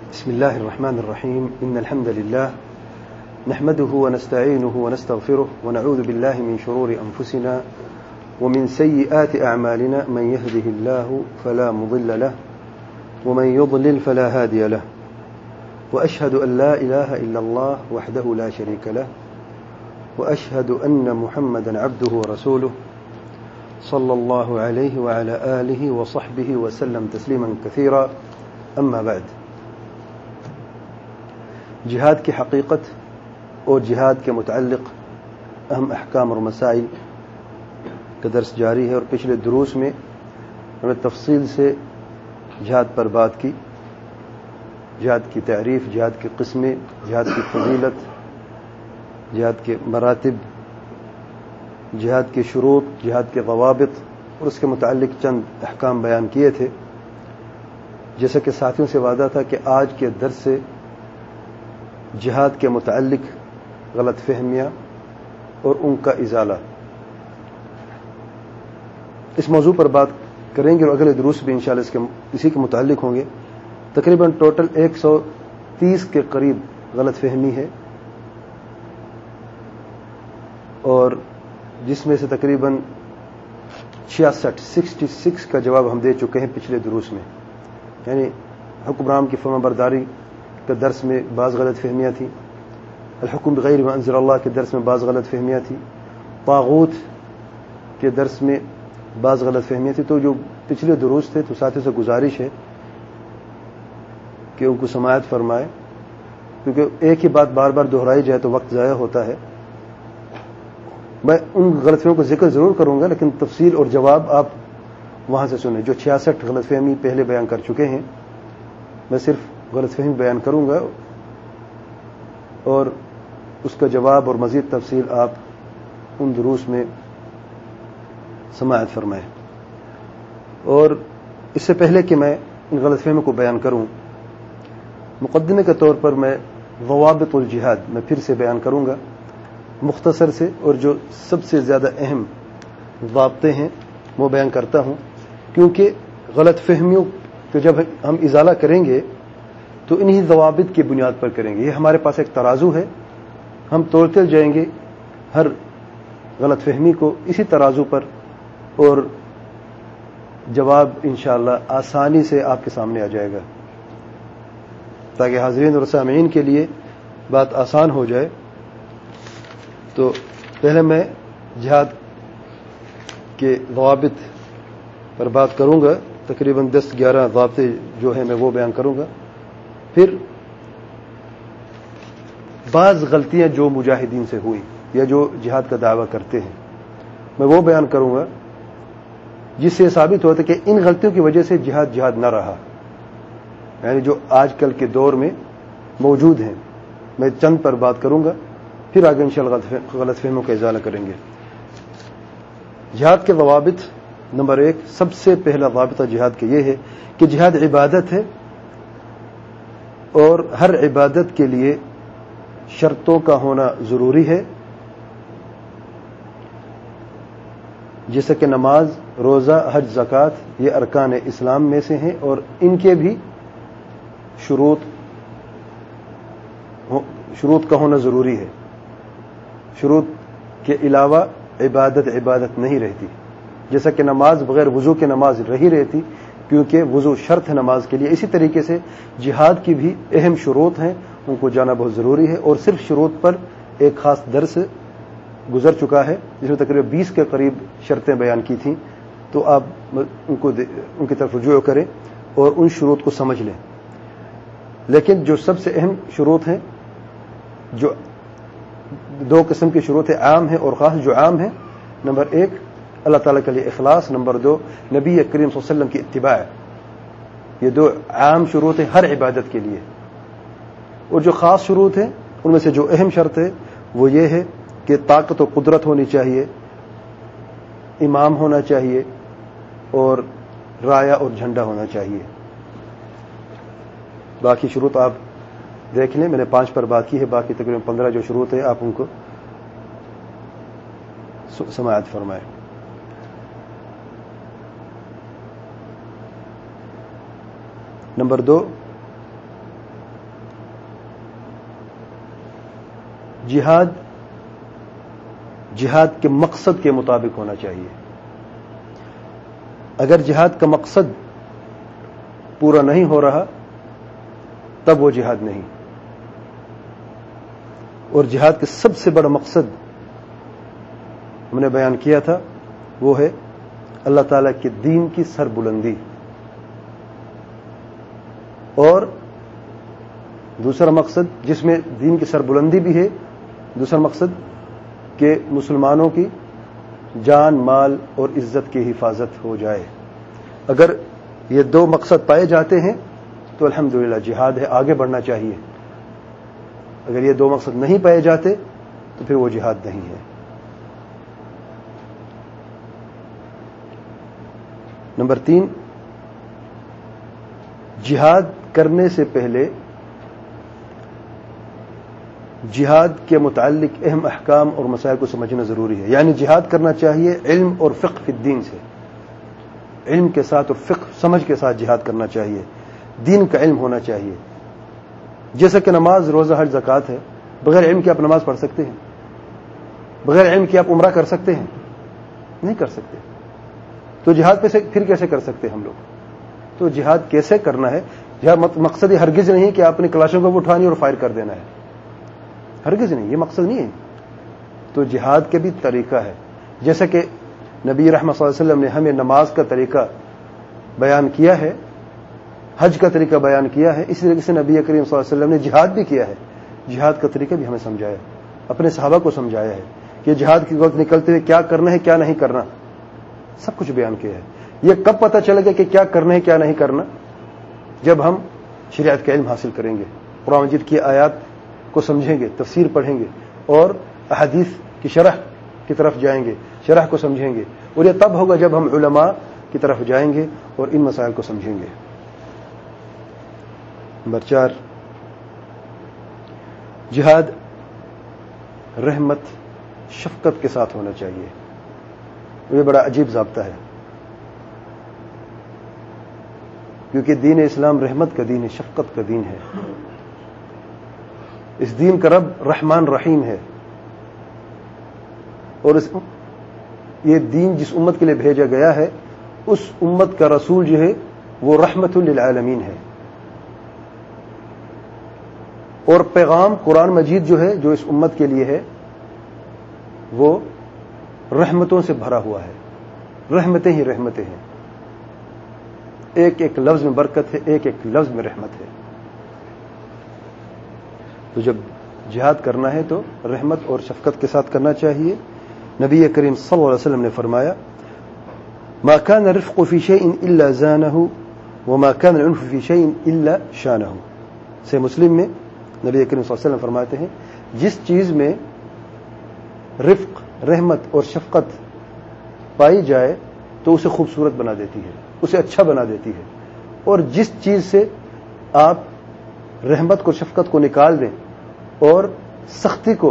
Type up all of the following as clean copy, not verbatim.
بسم الله الرحمن الرحيم. إن الحمد لله نحمده ونستعينه ونستغفره ونعوذ بالله من شرور أنفسنا ومن سيئات أعمالنا. من يهده الله فلا مضل له ومن يضلل فلا هادي له. وأشهد أن لا إله إلا الله وحده لا شريك له وأشهد أن محمدا عبده ورسوله صلى الله عليه وعلى آله وصحبه وسلم تسليما كثيرا. أما بعد، جہاد کی حقیقت اور جہاد کے متعلق اہم احکام اور مسائل کا درس جاری ہے، اور پچھلے دروس میں ہم نے تفصیل سے جہاد پر بات کی، جہاد کی تعریف، جہاد کی قسمیں، جہاد کی فضیلت، جہاد کے مراتب، جہاد کے شروط، جہاد کے ضوابط اور اس کے متعلق چند احکام بیان کیے تھے. جیسا کہ ساتھیوں سے وعدہ تھا کہ آج کے درس سے جہاد کے متعلق غلط فہمیاں اور ان کا ازالہ، اس موضوع پر بات کریں گے، اور اگلے دروس بھی انشاءاللہ اسی کے متعلق ہوں گے. تقریباً ٹوٹل 130 کے قریب غلط فہمی ہے، اور جس میں سے تقریباً 66 کا جواب ہم دے چکے ہیں پچھلے دروس میں. یعنی حکمران کی فرما برداری کے درس میں بعض غلط فہمیاں تھیں، الحکم بغیر ما انزل اللہ کے درس میں بعض غلط فہمیاں تھیں، طاغوت کے درس میں بعض غلط فہمیاں تھیں. تو جو پچھلے دروس تھے تو ساتھیوں سے گزارش ہے کہ ان کو سماعت فرمائے، کیونکہ ایک ہی بات بار بار دہرائی جائے تو وقت ضائع ہوتا ہے. میں ان غلط فہمیوں کو ذکر ضرور کروں گا، لیکن تفصیل اور جواب آپ وہاں سے سنیں. جو 66 غلط فہمی پہلے بیان کر چکے ہیں، میں صرف غلط فہمی بیان کروں گا اور اس کا جواب اور مزید تفصیل آپ ان دروس میں سماعت فرمائیں. اور اس سے پہلے کہ میں ان غلط فہمیوں کو بیان کروں، مقدمے کے طور پر میں ضوابط الجہاد میں پھر سے بیان کروں گا مختصر سے، اور جو سب سے زیادہ اہم ضابطے ہیں وہ بیان کرتا ہوں، کیونکہ غلط فہمیوں کو جب ہم ازالہ کریں گے تو انہی ضوابط کی بنیاد پر کریں گے. یہ ہمارے پاس ایک ترازو ہے، ہم توڑتے جائیں گے ہر غلط فہمی کو اسی ترازو پر، اور جواب انشاءاللہ آسانی سے آپ کے سامنے آ جائے گا، تاکہ حاضرین اور سامعین کے لیے بات آسان ہو جائے. تو پہلے میں جہاد کے ضوابط پر بات کروں گا، تقریباً 10-11 ضابطے جو ہیں میں وہ بیان کروں گا. پھر بعض غلطیاں جو مجاہدین سے ہوئی یا جو جہاد کا دعویٰ کرتے ہیں میں وہ بیان کروں گا، جس سے ثابت ہوتا ہے کہ ان غلطیوں کی وجہ سے جہاد نہ رہا، یعنی جو آج کل کے دور میں موجود ہیں. میں چند پر بات کروں گا، پھر آگے انشاءاللہ غلط فہمیوں کا ازالہ کریں گے. جہاد کے ضوابط، نمبر 1، سب سے پہلا ضابطہ جہاد کا یہ ہے کہ جہاد عبادت ہے، اور ہر عبادت کے لیے شرطوں کا ہونا ضروری ہے، جیسے کہ نماز، روزہ، حج، زکوٰۃ، یہ ارکان اسلام میں سے ہیں، اور ان کے بھی شروط کا ہونا ضروری ہے. شروط کے علاوہ عبادت نہیں رہتی، جیسا کہ نماز بغیر وضو کے نماز رہی رہتی، کیونکہ وضو شرط ہے نماز کے لیے. اسی طریقے سے جہاد کی بھی اہم شروط ہیں، ان کو جانا بہت ضروری ہے. اور صرف شروط پر ایک خاص درس گزر چکا ہے، جس میں تقریباً 20 کے قریب شرطیں بیان کی تھیں. تو آپ ان کی طرف رجوع کریں اور ان شروط کو سمجھ لیں. لیکن جو سب سے اہم شروط ہیں، جو 2 قسم کی شروط ہیں، عام ہیں اور خاص. جو عام ہیں، نمبر 1 اللہ تعالیٰ کے لیے اخلاص، نمبر 2 نبی کریم صلی اللہ علیہ وسلم کی اتباع. یہ 2 عام شروط ہیں ہر عبادت کے لیے. اور جو خاص شروط ہیں، ان میں سے جو اہم شرط ہے وہ یہ ہے کہ طاقت و قدرت ہونی چاہیے، امام ہونا چاہیے، اور رایا اور جھنڈا ہونا چاہیے. باقی شروط آپ دیکھ لیں، میں نے 5 پر بات کی ہے، باقی تقریباً 15 جو شروط ہیں آپ ان کو سماعت فرمائیں. نمبر 2، جہاد کے مقصد کے مطابق ہونا چاہیے. اگر جہاد کا مقصد پورا نہیں ہو رہا تب وہ جہاد نہیں. اور جہاد کا سب سے بڑا مقصد ہم نے بیان کیا تھا وہ ہے اللہ تعالیٰ کے دین کی سربلندی. اور دوسرا مقصد جس میں دین کی سربلندی بھی ہے، دوسرا مقصد کہ مسلمانوں کی جان مال اور عزت کی حفاظت ہو جائے. اگر یہ دو مقصد پائے جاتے ہیں تو الحمدللہ جہاد ہے، آگے بڑھنا چاہیے. اگر یہ دو مقصد نہیں پائے جاتے تو پھر وہ جہاد نہیں ہے. نمبر 3، جہاد کرنے سے پہلے جہاد کے متعلق اہم احکام اور مسائل کو سمجھنا ضروری ہے. یعنی جہاد کرنا چاہیے علم اور فقہ فی الدین سے، علم کے ساتھ اور فقہ سمجھ کے ساتھ جہاد کرنا چاہیے. دین کا علم ہونا چاہیے. جیسا کہ نماز، روزہ، حج، زکوٰۃ ہے، بغیر علم کے آپ نماز پڑھ سکتے ہیں؟ بغیر علم کے آپ عمرہ کر سکتے ہیں؟ نہیں کر سکتے. تو جہاد پھر کیسے کر سکتے ہم لوگ؟ تو جہاد کیسے کرنا ہے؟ جہاد مقصد یہ ہرگز نہیں کہ آپ نے کلاشوں کو اٹھانی اور فائر کر دینا ہے، ہرگز نہیں، یہ مقصد نہیں ہے. تو جہاد کے بھی طریقہ ہے. جیسا کہ نبی رحمت صلی اللہ علیہ وسلم نے ہمیں نماز کا طریقہ بیان کیا ہے، حج کا طریقہ بیان کیا ہے، اسی طریقے سے نبی کریم صلی اللہ علیہ وسلم نے جہاد بھی کیا ہے. جہاد کا طریقہ بھی ہمیں سمجھایا، اپنے صحابہ کو سمجھایا ہے کہ جہاد کے وقت نکلتے ہوئے کیا کرنا ہے کیا نہیں کرنا، سب کچھ بیان کیا ہے. یہ کب پتہ چلے گا کہ کیا کرنا ہے کیا نہیں کرنا؟ جب ہم شریعت کا علم حاصل کریں گے، قرآن مجید کی آیات کو سمجھیں گے، تفسیر پڑھیں گے اور احادیث کی شرح کی طرف جائیں گے، شرح کو سمجھیں گے. اور یہ تب ہوگا جب ہم علماء کی طرف جائیں گے اور ان مسائل کو سمجھیں گے. نمبر 4، جہاد رحمت شفقت کے ساتھ ہونا چاہیے. یہ بڑا عجیب ضابطہ ہے کیونکہ دین اسلام رحمت کا دین ہے، شفقت کا دین ہے. اس دین کا رب رحمان رحیم ہے. اور یہ دین جس امت کے لیے بھیجا گیا ہے اس امت کا رسول جو ہے وہ رحمت للعالمین ہے. اور پیغام قرآن مجید جو ہے جو اس امت کے لیے ہے وہ رحمتوں سے بھرا ہوا ہے. رحمتیں ہی رحمتیں ہیں، ایک ایک لفظ میں برکت ہے، ایک ایک لفظ میں رحمت ہے. تو جب جہاد کرنا ہے تو رحمت اور شفقت کے ساتھ کرنا چاہیے. نبی کریم صلی اللہ علیہ وسلم نے فرمایا ما كان الرفق في شيء الا زانه وما كان العنف في شيء الا شانه. سے مسلم میں نبی کریم صلی اللہ علیہ وسلم فرماتے ہیں جس چیز میں رفق، رحمت اور شفقت پائی جائے تو اسے خوبصورت بنا دیتی ہے، اسے اچھا بنا دیتی ہے. اور جس چیز سے آپ رحمت کو، شفقت کو نکال دیں اور سختی کو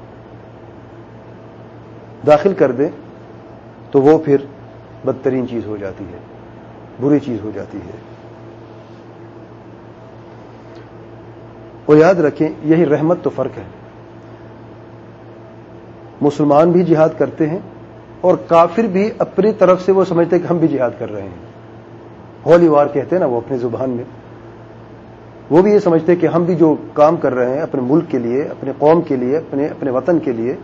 داخل کر دیں تو وہ پھر بدترین چیز ہو جاتی ہے، بری چیز ہو جاتی ہے. اور یاد رکھیں یہی رحمت تو فرق ہے. مسلمان بھی جہاد کرتے ہیں اور کافر بھی اپنی طرف سے وہ سمجھتے ہیں کہ ہم بھی جہاد کر رہے ہیں. ہولی وار کہتے ہیں نا وہ اپنی زبان میں، وہ بھی یہ سمجھتے ہیں کہ ہم بھی جو کام کر رہے ہیں اپنے ملک کے لیے، اپنے قوم کے لیے، اپنے وطن کے لیے،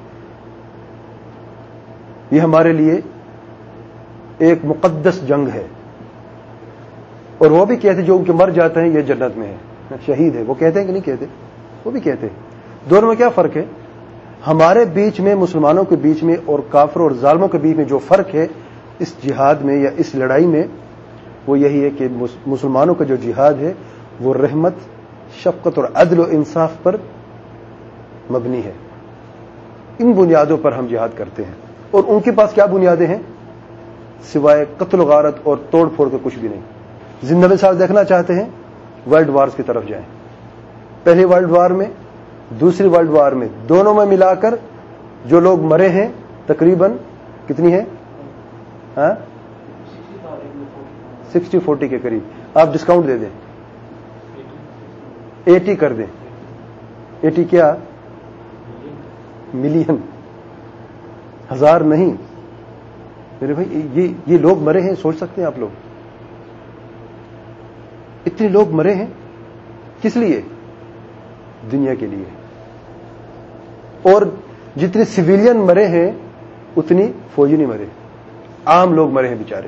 یہ ہمارے لیے ایک مقدس جنگ ہے. اور وہ بھی کہتے ہیں جو ان کے مر جاتے ہیں یہ جنت میں ہے، شہید ہے. وہ کہتے ہیں کہ نہیں کہتے؟ وہ بھی کہتے ہیں. دونوں میں کیا فرق ہے؟ ہمارے بیچ میں، مسلمانوں کے بیچ میں اور کافر اور ظالموں کے بیچ میں جو فرق ہے اس جہاد میں یا اس لڑائی میں وہ یہی ہے کہ مسلمانوں کا جو جہاد ہے وہ رحمت، شفقت اور عدل و انصاف پر مبنی ہے. ان بنیادوں پر ہم جہاد کرتے ہیں. اور ان کے پاس کیا بنیادیں ہیں؟ سوائے قتل و غارت اور توڑ پھوڑ کے کچھ بھی نہیں. زندہ مثال دیکھنا چاہتے ہیں ورلڈ وارز کی طرف جائیں. پہلی ورلڈ وار میں، دوسری ورلڈ وار میں، دونوں میں ملا کر جو لوگ مرے ہیں تقریباً کتنی ہے؟ 60-40 کے قریب. آپ ڈسکاؤنٹ دے دیں، 80 کر دیں. 80 کیا؟ ملین، ہزار نہیں میرے بھائی، یہ لوگ مرے ہیں. سوچ سکتے ہیں آپ لوگ، اتنے لوگ مرے ہیں کس لیے؟ دنیا کے لیے. اور جتنے سویلین مرے ہیں اتنی فوجی نہیں مرے، عام لوگ مرے ہیں بیچارے.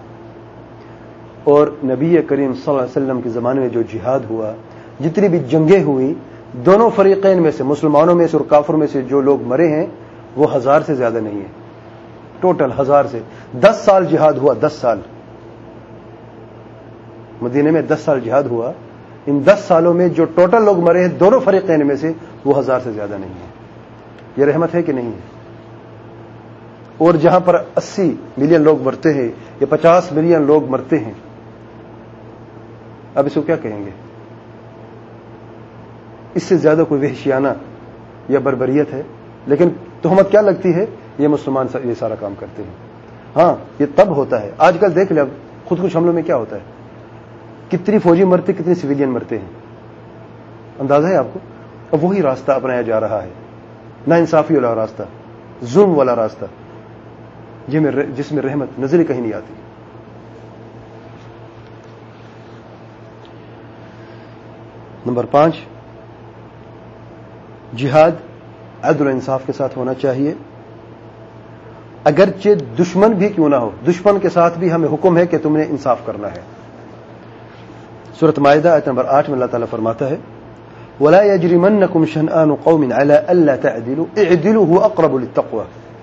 اور نبی کریم صلی اللہ علیہ وسلم کے زمانے میں جو جہاد ہوا، جتنی بھی جنگیں ہوئی، دونوں فریقین میں سے، مسلمانوں میں سے اور کافروں میں سے جو لوگ مرے ہیں وہ 1000 سے زیادہ نہیں ہیں. ٹوٹل 1000 سے. 10 سال جہاد ہوا، 10 سال مدینے میں 10 سال جہاد ہوا. ان 10 سالوں میں جو ٹوٹل لوگ مرے ہیں دونوں فریقین میں سے وہ 1000 سے زیادہ نہیں ہیں. یہ رحمت ہے کہ نہیں ہے؟ اور جہاں پر 80 ملین لوگ مرتے ہیں یا 50 ملین لوگ مرتے ہیں، اب اس کو کیا کہیں گے؟ اس سے زیادہ کوئی وحشیانہ یا بربریت ہے؟ لیکن تہمت کیا لگتی ہے؟ یہ مسلمان یہ سارا کام کرتے ہیں. ہاں یہ تب ہوتا ہے. آج کل دیکھ لیں اب خود کش حملوں میں کیا ہوتا ہے، کتنی فوجی مرتے، کتنے سویلین مرتے ہیں، اندازہ ہے آپ کو؟ اب وہی راستہ اپنایا جا رہا ہے، ناانصافی والا راستہ، ظلم والا راستہ، جس میں رحمت نظر کہیں نہیں آتی. نمبر 5، جہاد عدل و انصاف کے ساتھ ہونا چاہیے، اگرچہ دشمن بھی کیوں نہ ہو. دشمن کے ساتھ بھی ہمیں حکم ہے کہ تم نے انصاف کرنا ہے. سورۃ مائدہ آیت نمبر 8 میں اللہ تعالیٰ فرماتا ہے وَلَا يَجْرِمَنَّكُمْ شَنْآنُ قَوْمٍ عَلَىٰ أَلَّا تَعْدِلُوا اعْدِلُوا هُوَ أَقْرَبُ لِلتَّقْوَىٰ.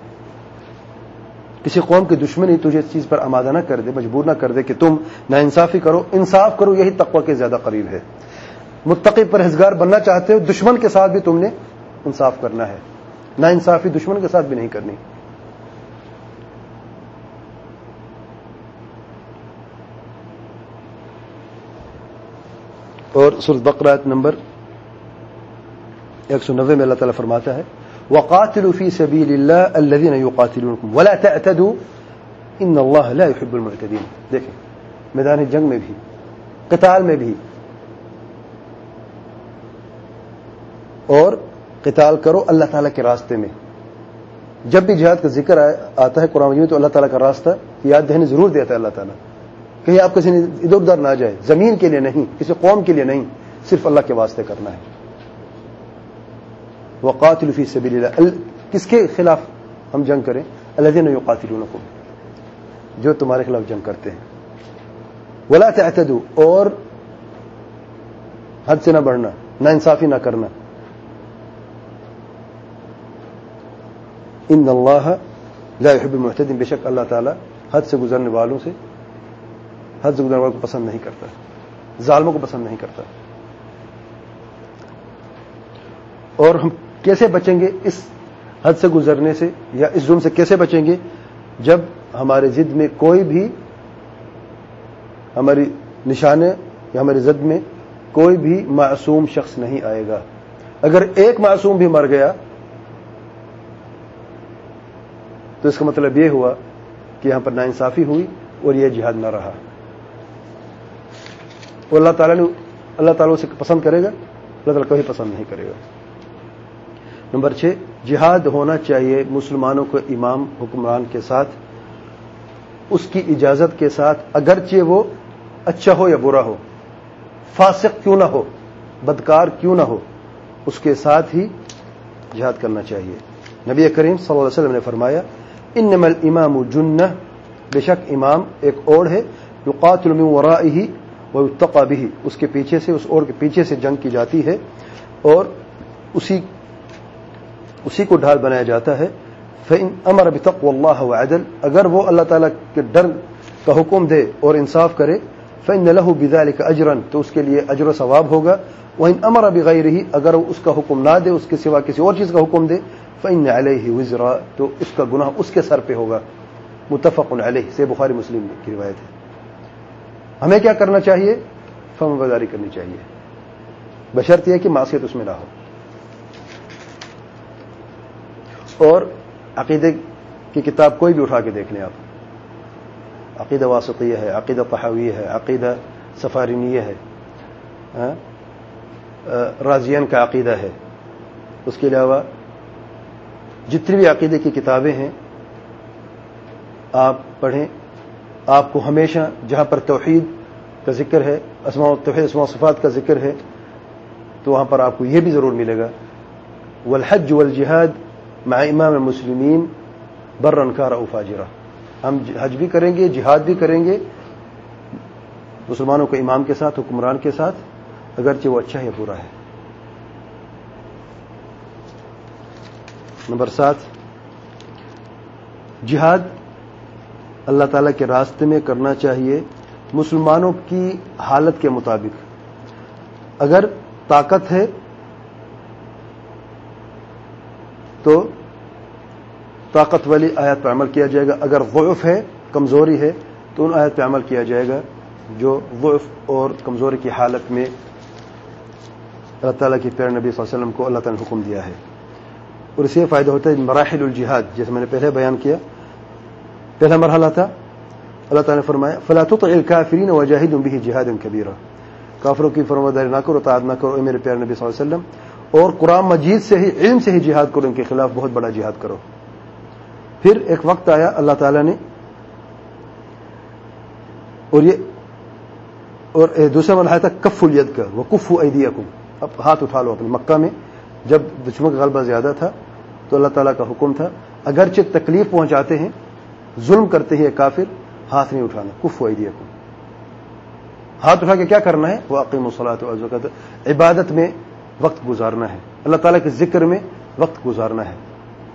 کسی قوم کی دشمنی تجھے اس چیز پر آمادہ نہ کر دے، مجبور نہ کر دے کہ تم ناانصافی کرو، انصاف کرو، یہی تقوی کے زیادہ قریب ہے. متقی پرہیزگار بننا چاہتے ہو، دشمن کے ساتھ بھی تم نے انصاف کرنا ہے، ناانصافی دشمن کے ساتھ بھی نہیں کرنی. اور سورۃ بقرہ آیت نمبر 190 میں اللہ تعالیٰ فرماتا ہے وَقَاتِلُوا فِي سَبِيلِ اللَّهِ الَّذِينَ يُقَاتِلُونَكُمْ وَلَا تَعْتَدُوا إِنَّ اللَّهَ لَا يُحِبُّ الْمُعْتَدِينَ. دیکھیں میدان جنگ میں بھی، قتال میں بھی، اور قتال کرو اللہ تعالیٰ کے راستے میں. جب بھی جہاد کا ذکر آتا ہے قرآن مجید میں تو اللہ تعالیٰ کا راستہ یاد دہانی ضرور دیتا ہے اللہ تعالیٰ. کہیں آپ کسی ادھر ادھر نہ جائے، زمین کے لیے نہیں، کسی قوم کے لیے نہیں، صرف اللہ کے واسطے کرنا ہے. وَقَاتِلُوا فِي سَبِيلِ اللَّهِ. کس کے خلاف ہم جنگ کریں؟ الَّذِينَ يُقَاتِلُونَكُمْ، جو تمہارے خلاف جنگ کرتے ہیں. وَلَا تَعْتَدُوا، اور حد سے نہ بڑھنا، ناانصافی نہ کرنا. ان اللہ لا يحب المعتدین، بے شک اللہ تعالیٰ حد سے گزرنے والوں کو پسند نہیں کرتا، ظالموں کو پسند نہیں کرتا. اور ہم کیسے بچیں گے اس حد سے گزرنے سے یا اس ظلم سے کیسے بچیں گے؟ جب ہمارے ضد میں کوئی بھی، ہماری نشانے یا ہماری ضد میں کوئی بھی معصوم شخص نہیں آئے گا. اگر ایک معصوم بھی مر گیا تو اس کا مطلب یہ ہوا کہ یہاں پر ناانصافی ہوئی اور یہ جہاد نہ رہا. اور اللہ تعالیٰ اسے پسند کرے گا؟ اللہ تعالیٰ کبھی پسند نہیں کرے گا. نمبر 6، جہاد ہونا چاہیے مسلمانوں کو امام حکمران کے ساتھ، اس کی اجازت کے ساتھ، اگرچہ وہ اچھا ہو یا برا ہو، فاسق کیوں نہ ہو، بدکار کیوں نہ ہو، اس کے ساتھ ہی جہاد کرنا چاہیے. نبی کریم صلی اللہ علیہ وسلم نے فرمایا انما الامام جنہ، بے شک امام ایک اوڑ ہے، یقاتل من ورائہ ویتقى به، اس کے پیچھے سے، اس اوڑ کے پیچھے سے جنگ کی جاتی ہے اور اسی کو ڈھال بنایا جاتا ہے. فإن امر بتقوى الله وعدل، اگر وہ اللہ تعالیٰ کے ڈر کا حکم دے اور انصاف کرے، فإن له بذلك اجرا، تو اس کے لیے اجر و ثواب ہوگا. وإن امر بغیرہ، اگر وہ اس کا حکم نہ دے، اس کے سوا کسی اور چیز کا حکم دے، فإن علیہ وزرا، تو اس کا گناہ اس کے سر پہ ہوگا. متفق علیہ، سے بخاری مسلم کی روایت ہے. ہمیں کیا کرنا چاہیے؟ فرمانبرداری کرنی چاہیے، بشرط یہ کہ معصیت اس میں نہ ہو. اور عقیدے کی کتاب کوئی بھی اٹھا کے دیکھ لیں آپ، عقیدہ واسطیہ ہے، عقیدہ طحاویہ ہے، عقیدہ سفارینیہ ہے، رازیان کا عقیدہ ہے، اس کے علاوہ جتنی بھی عقیدے کی کتابیں ہیں آپ پڑھیں. آپ کو ہمیشہ جہاں پر توحید کا ذکر ہے، توحید اسماء و صفات کا ذکر ہے، تو وہاں پر آپ کو یہ بھی ضرور ملے گا والحج والجہاد مع امام المسلمین برا کان او فاجرا. ہم حج بھی کریں گے، جہاد بھی کریں گے مسلمانوں کے امام کے ساتھ، حکمران کے ساتھ، اگرچہ وہ اچھا ہے برا ہے. نمبر 7، جہاد اللہ تعالیٰ کے راستے میں کرنا چاہیے مسلمانوں کی حالت کے مطابق. اگر طاقت ہے تو طاقت والی آیات پر عمل کیا جائے گا، اگر ضعف ہے، کمزوری ہے، تو ان آیات پہ عمل کیا جائے گا جو ضعف اور کمزوری کی حالت میں اللہ تعالیٰ کے پیارے نبی صلی اللہ علیہ وسلم کو اللہ تعالیٰ نے حکم دیا ہے. اور اس سے فائدہ ہوتا ہے مراحل الجہاد، جیسے میں نے پہلے بیان کیا. پہلا مرحلہ تھا اللہ تعالیٰ نے فرمایا فلا تطع الکافرین وجاہدهم به جہادا کبیرا، کافروں کی فرمانبرداری نہ کرو، اطاعت نہ کرو اے میرے پیارے نبی صلی اللہ علیہ وسلم، اور قرآن مجید سے ہی، علم سے ہی جہاد کرو، ان کے خلاف بہت بڑا جہاد کرو. پھر ایک وقت آیا اللہ تعالیٰ نے اور دوسرا مرحلہ تھا کف الید کا، وکفوا ایدیکم، اب ہاتھ اٹھا لو اپنے. مکہ میں جب دشمن کا غلبہ زیادہ تھا تو اللہ تعالیٰ کا حکم تھا اگرچہ تکلیف پہنچاتے ہیں، ظلم کرتے ہیں کافر، ہاتھ نہیں اٹھانا. کفوا ایدیکم، ہاتھ اٹھا کے کیا کرنا ہے؟ واقیموا الصلاۃ وآتوا الزکاۃ، عبادت میں وقت گزارنا ہے، اللہ تعالیٰ کے ذکر میں وقت گزارنا ہے.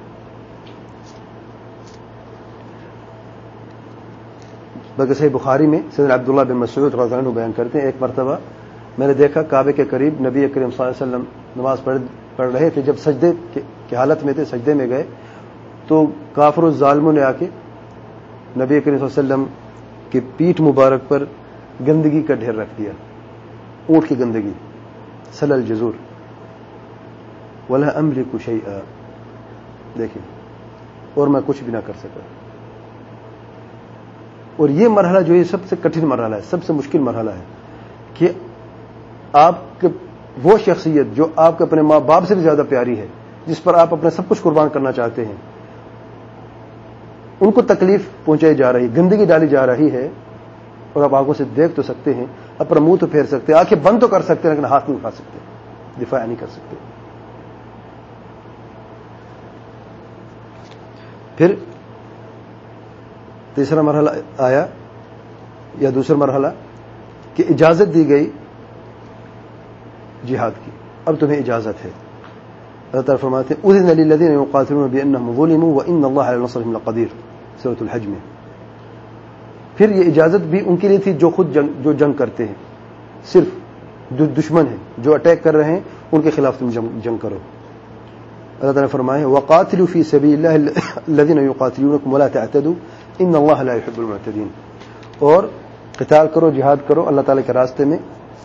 بلکہ صحیح بخاری میں سیدنا عبداللہ بن مسعود رضی اللہ عنہ بیان کرتے ہیں، ایک مرتبہ میں نے دیکھا کعبے کے قریب نبی کریم صلی اللہ علیہ وسلم نماز پڑھ رہے تھے. جب سجدے کی حالت میں تھے، سجدے میں گئے تو کافر الظالموں نے آ کے نبی کریم صلی اللہ علیہ وسلم کی پیٹھ مبارک پر گندگی کا ڈھیر رکھ دیا، اونٹ کی گندگی. سل الجزور ولا املک شیئا، دیکھیں، اور میں کچھ بھی نہ کر سکا. اور یہ مرحلہ جو ہے سب سے کٹھن مرحلہ ہے، سب سے مشکل مرحلہ ہے کہ آپ کے وہ شخصیت جو آپ کے اپنے ماں باپ سے بھی زیادہ پیاری ہے، جس پر آپ اپنا سب کچھ قربان کرنا چاہتے ہیں، ان کو تکلیف پہنچائی جا رہی، گندگی ڈالی جا رہی ہے، اور آپ آنکھوں سے دیکھ تو سکتے ہیں، اپنا منہ تو پھیر سکتے ہیں، آنکھیں بند تو کر سکتے ہیں، لیکن ہاتھ نہیں اٹھا سکتے، دفاع نہیں کر سکتے. پھر تیسرا مرحلہ آیا یا دوسرا مرحلہ کہ اجازت دی گئی جہاد کی، اب تمہیں اجازت ہے. اللہ تعالیٰ فرماتے ہیں اذن للذین یقاتلون بانہم ظلموا وان اللہ علی نصرہم لقدیر، سورۃ الحج میں. پھر یہ اجازت بھی ان کے لیے تھی جو خود جنگ کرتے ہیں، صرف جو دشمن ہیں، جو اٹیک کر رہے ہیں، ان کے خلاف تم جنگ کرو. اللہ تعالیٰ نے فرمایا وقاتلوا فی سبیل اللہ الذین یقاتلونکم ولا تعتدوا ان اللہ لا يحب المعتدین، اور قتال کرو، جہاد کرو اللہ تعالیٰ کے راستے میں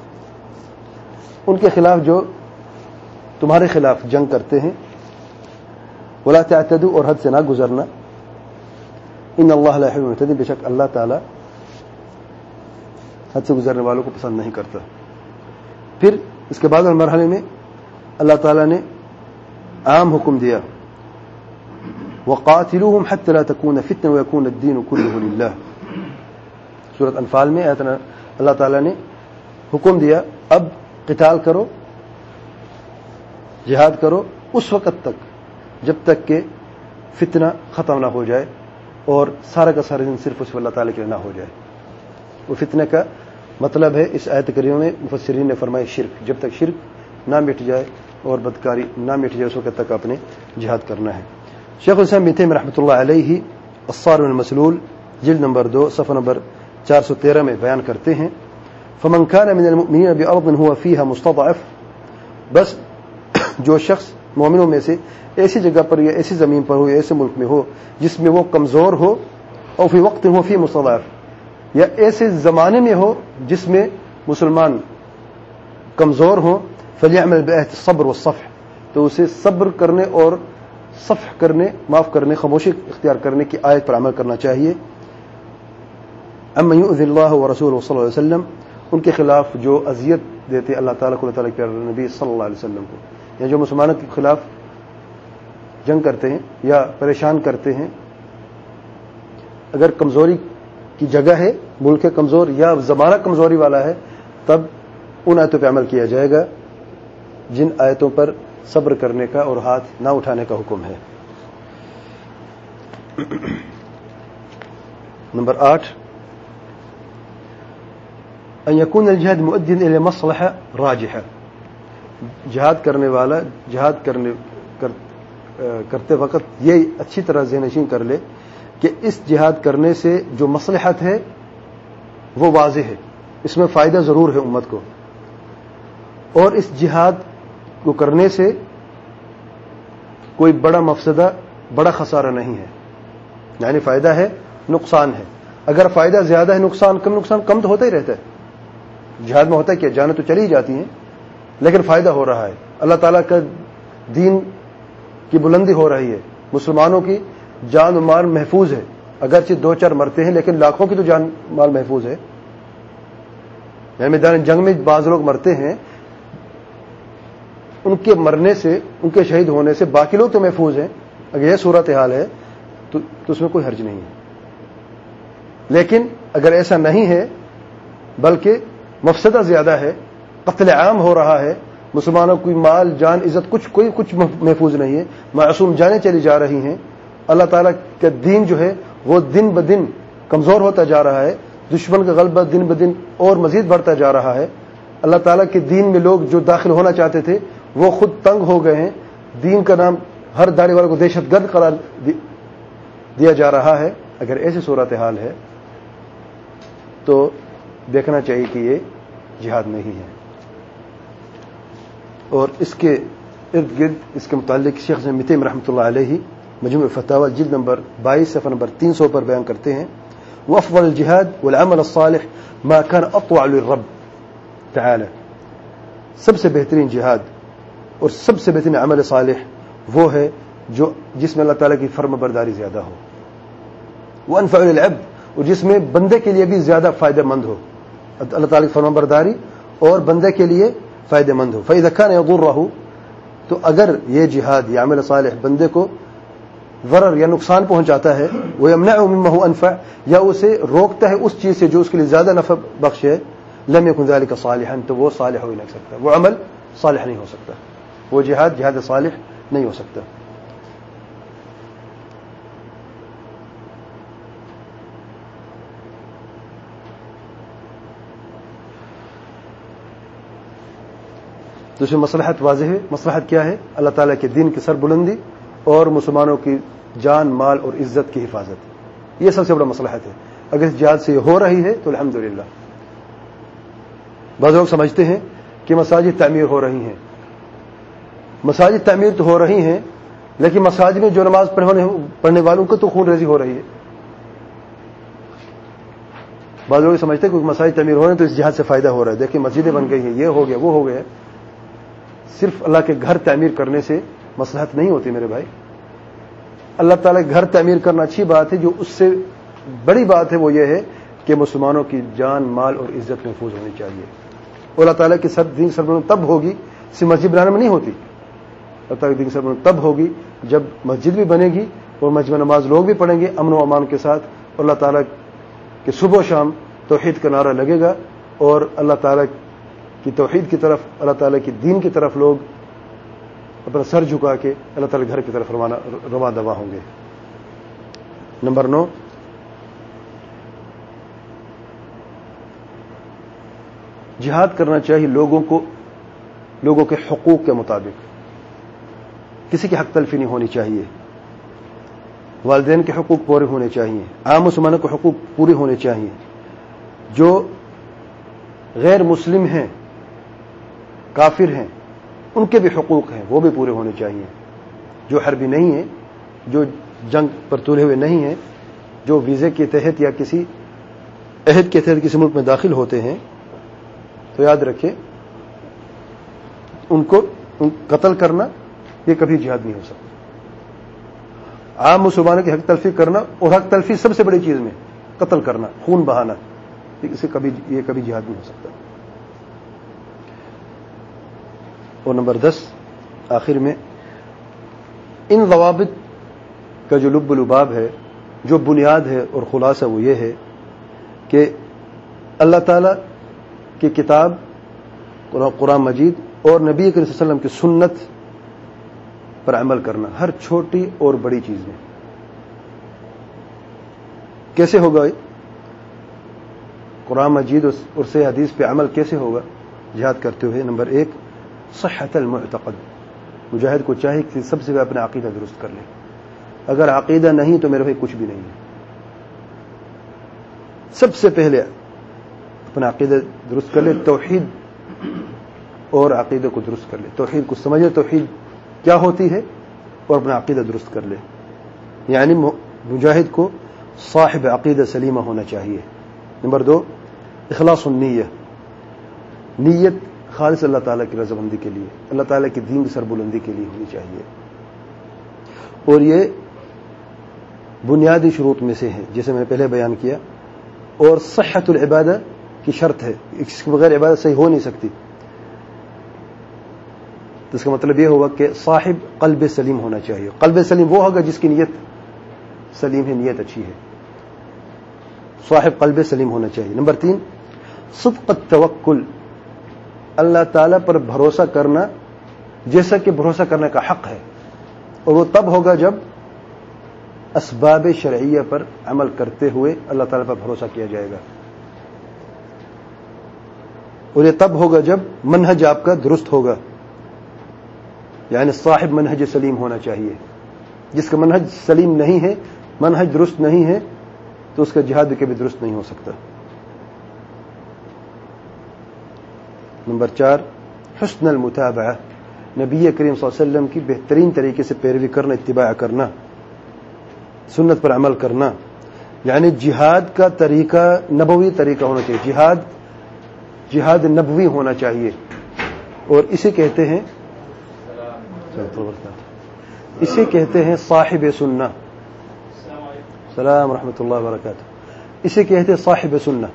ان کے خلاف جو تمہارے خلاف جنگ کرتے ہیں. ولا تعتدوا، اور حد سے نہ گزرنا. ان اللہ لا يحب المعتدین، بے شک اللہ تعالیٰ حد سے گزرنے والوں کو پسند نہیں کرتا. پھر اس کے بعد مرحلے میں اللہ تعالیٰ نے عام حکم دیا وقاتلوہم حتی لا تکون فتنہ ویکون الدین کلہ للہ. سورۃ انفال میں اللہ تعالیٰ نے حکم دیا اب قتال کرو، جہاد کرو اس وقت تک جب تک کہ فتنہ ختم نہ ہو جائے اور سارا کا سارا دن صرف اس اللہ تعالیٰ کے لیے نہ ہو جائے. وہ فتنہ کا مطلب ہے اس آیت کریمہ میں مفسرین نے فرمایا شرک، جب تک شرک نہ مٹ جائے اور بدکاری نہ مٹ جائے اس وقت تک اپنے جہاد کرنا ہے. شیخ الاسلام ابن تیمیہ رحمۃ اللہ علیہ الصارم المسلول جلد نمبر 2 صفحہ نمبر 413 میں بیان کرتے ہیں فمن كان من المؤمنین بأرض هو فيها مستضعف، بس جو شخص مومنوں میں سے ایسی جگہ پر یا ایسی زمین پر ہو یا ایسے ملک میں ہو جس میں وہ کمزور ہو، اور فی وقت ہو فی مستضعف، یا ایسے زمانے میں ہو جس میں مسلمان کمزور ہوں، فلیعمل بآیت الصبر والصفح، تو اسے صبر کرنے اور صفح کرنے، معاف کرنے، خاموشی اختیار کرنے کی آیت پر عمل کرنا چاہیے. اما یؤذی اللہ ورسولہ صلی اللہ علیہ وسلم، ان کے خلاف جو اذیت دیتے اللہ تعالیٰ کو، اللہ تعالیٰ کے نبی صلی اللہ علیہ وسلم کو، یا جو مسلمانوں کے خلاف جنگ کرتے ہیں یا پریشان کرتے ہیں، اگر کمزوری کی جگہ ہے، ملک کمزور یا زمانہ کمزوری والا ہے، تب ان آیتوں پہ عمل کیا جائے گا جن آیتوں پر صبر کرنے کا اور ہاتھ نہ اٹھانے کا حکم ہے۔ نمبر 8، ان يكون الجهاد مؤديا الى مصلحه راجحه، جہاد کرنے والا جہاد کرتے وقت یہ اچھی طرح ذہن نشین کر لے کہ اس جہاد کرنے سے جو مصلحت ہے وہ واضح ہے، اس میں فائدہ ضرور ہے امت کو، اور اس جہاد کو کرنے سے کوئی بڑا مفسدہ، بڑا خسارہ نہیں ہے، یعنی فائدہ ہے، نقصان ہے۔ اگر فائدہ زیادہ ہے، نقصان کم تو ہوتا ہی رہتا ہے۔ جہاد میں ہوتا ہے کہ جانیں تو چلی ہی جاتی ہیں، لیکن فائدہ ہو رہا ہے، اللہ تعالیٰ کا دین کی بلندی ہو رہی ہے، مسلمانوں کی جان و مال محفوظ ہے، اگرچہ 2-4 مرتے ہیں لیکن لاکھوں کی تو جان مال محفوظ ہے۔ یعنی میدان جنگ میں بعض لوگ مرتے ہیں، ان کے مرنے سے، ان کے شہید ہونے سے باقی لوگ تو محفوظ ہیں۔ اگر یہ صورتحال ہے تو اس میں کوئی حرج نہیں ہے، لیکن اگر ایسا نہیں ہے بلکہ مفسدہ زیادہ ہے، قتل عام ہو رہا ہے، مسلمانوں کی مال جان عزت کچھ محفوظ نہیں ہے، معصوم جانیں چلی جا رہی ہیں، اللہ تعالیٰ کا دین جو ہے وہ دن بدن کمزور ہوتا جا رہا ہے، دشمن کا غلبہ دن بدن اور مزید بڑھتا جا رہا ہے، اللہ تعالیٰ کے دین میں لوگ جو داخل ہونا چاہتے تھے وہ خود تنگ ہو گئے ہیں، دین کا نام ہر داڑھی والے کو دہشت گرد قرار دیا جا رہا ہے۔ اگر ایسی صورتحال ہے تو دیکھنا چاہیے کہ یہ جہاد نہیں ہے، اور اس کے ارد گرد اس کے متعلق شیخ ابن تیمیہ رحمۃ اللہ علیہ مجموع فتاوی جلد نمبر 22 صفحہ نمبر 300 پر بیان کرتے ہیں، وافضل الجهاد والعمل الصالح ما كان اطوع للرب تعالی، سب سے بہترین جہاد اور سب سے بہترین عمل صالح وہ ہے جو جس میں اللہ تعالیٰ کی فرما برداری زیادہ ہو، وانفع للعبد، اور جس میں بندے کے لیے بھی زیادہ فائدہ مند ہو، اللہ تعالیٰ کی فرما برداری اور بندے کے لیے فائدہ مند ہو۔ فإذا كان يضره، تو اگر یہ جہاد یا عمل صالح بندے کو ضرر یا نقصان پہنچاتا ہے، ويمنعه مما هو انفع، یا اسے روکتا ہے اس چیز سے جو اس کے لیے زیادہ نفع بخش ہے، لم يكن ذلك صالحا، تو وہ صالح ہو ہی نہیں سکتا، وہ عمل صالح نہیں ہو سکتا، وہ جہاد صالح نہیں ہو سکتا۔ تو اس میں مصلحت واضح ہے۔ مصلحت کیا ہے؟ اللہ تعالیٰ کے دین کی سربلندی اور مسلمانوں کی جان مال اور عزت کی حفاظت، یہ سب سے بڑا مصلحت ہے۔ اگر اس جہاد سے یہ ہو رہی ہے تو الحمدللہ۔ بعض لوگ سمجھتے ہیں کہ مساجد تعمیر ہو رہی ہیں، مساجد تعمیر تو ہو رہی ہیں لیکن مساجد میں جو نماز پڑھنے والوں کو تو خون ریزی ہو رہی ہے۔ بعض لوگ سمجھتے ہیں کہ مساجد تعمیر ہو رہے ہیں تو اس جہاد سے فائدہ ہو رہا ہے، دیکھیں مسجدیں بن گئی ہیں، یہ ہو گیا وہ ہو گیا۔ صرف اللہ کے گھر تعمیر کرنے سے مصلحت نہیں ہوتی میرے بھائی، اللہ تعالیٰ کے گھر تعمیر کرنا اچھی بات ہے، جو اس سے بڑی بات ہے وہ یہ ہے کہ مسلمانوں کی جان مال اور عزت محفوظ ہونی چاہیے، اور اللہ تعالیٰ کی دین سربلند تب ہوگی، صرف مسجد بنانے میں نہیں ہوتی، اللہ تعالیٰ کی دین سربلند تب ہوگی جب مسجد بھی بنے گی اور مسجد میں نماز لوگ بھی پڑھیں گے امن و امان کے ساتھ، اور اللہ تعالیٰ کے صبح و شام توحید کا نعرہ لگے گا، اور اللہ تعالیٰ کی توحید کی طرف، اللہ تعالیٰ کی دین کی طرف لوگ اپنا سر جھکا کے اللہ تعالیٰ گھر کی طرف رواں دوا ہوں گے۔ نمبر 9، جہاد کرنا چاہیے لوگوں کے حقوق کے مطابق، کسی کی حق تلفی نہیں ہونی چاہیے، والدین کے حقوق پورے ہونے چاہیے، عام مسلمانوں کے حقوق پورے ہونے چاہیے، جو غیر مسلم ہیں کافر ہیں ان کے بھی حقوق ہیں وہ بھی پورے ہونے چاہیے، جو حربی نہیں ہیں، جو جنگ پر تلے ہوئے نہیں ہیں، جو ویزے کے تحت یا کسی عہد کے تحت کسی ملک میں داخل ہوتے ہیں، تو یاد رکھیں ان کو قتل کرنا یہ کبھی جہاد نہیں ہو سکتا۔ عام مسلمانوں کی حق تلفی کرنا، اور حق تلفی سب سے بڑی چیز میں قتل کرنا، خون بہانا، یہ کبھی جہاد نہیں ہو سکتا۔ اور نمبر 10 آخر میں، ان ضوابط کا جو لب لباب ہے، جو بنیاد ہے اور خلاصہ، وہ یہ ہے کہ اللہ تعالیٰ کی کتاب قرآن مجید اور نبی کریم صلی اللہ علیہ وسلم کی سنت پر عمل کرنا، ہر چھوٹی اور بڑی چیز میں۔ کیسے ہوگا قرآن مجید اور صحیح حدیث پہ عمل کیسے ہوگا جہاد کرتے ہوئے؟ نمبر 1، صحت المعتقد، مجاہد کو چاہیے کہ سب سے پہلے اپنا عقیدہ درست کر لے۔ اگر عقیدہ نہیں تو میرے بھائی کچھ بھی نہیں ہے۔ سب سے پہلے اپنا عقیدہ درست کر لے، توحید اور عقیدہ کو درست کر لے، توحید کو سمجھے، توحید کیا ہوتی ہے، اور اپنا عقیدہ درست کر لے۔ یعنی مجاہد کو صاحب عقیدہ سلیمہ ہونا چاہیے۔ نمبر 2، اخلاص النیہ، نیت خالص اللہ تعالیٰ کی رضامندی کے لیے، اللہ تعالیٰ کی دین کی سربلندی کے لیے ہونی چاہیے، اور یہ بنیادی شروط میں سے ہے جیسے میں نے پہلے بیان کیا۔ اور صحت العبادہ کی شرط ہے، اس کے بغیر عبادت صحیح ہو نہیں سکتی۔ تو اس کا مطلب یہ ہوگا کہ صاحب قلب سلیم ہونا چاہیے۔ قلب سلیم وہ ہوگا جس کی نیت سلیم ہے، نیت اچھی ہے، صاحب قلب سلیم ہونا چاہیے۔ نمبر 3، صدق التوکل، اللہ تعالیٰ پر بھروسہ کرنا جیسا کہ بھروسہ کرنے کا حق ہے، اور وہ تب ہوگا جب اسباب شرعیہ پر عمل کرتے ہوئے اللہ تعالیٰ پر بھروسہ کیا جائے گا، اور یہ تب ہوگا جب منہج آپ کا درست ہوگا، یعنی صاحب منہج سلیم ہونا چاہیے۔ جس کا منہج سلیم نہیں ہے، منہج درست نہیں ہے، تو اس کا جہاد بھی کبھی درست نہیں ہو سکتا۔ نمبر 4، حسن المتابعہ، نبی کریم صلی اللہ علیہ وسلم کی بہترین طریقے سے پیروی کرنا، اتباع کرنا، سنت پر عمل کرنا، یعنی جہاد کا طریقہ نبوی طریقہ ہونا چاہیے، جہاد نبوی ہونا چاہیے، اور اسے کہتے ہیں صاحب سنہ۔ السلام ورحمۃ اللہ وبرکاتہ۔ اسے کہتے ہیں صاحب سنہ۔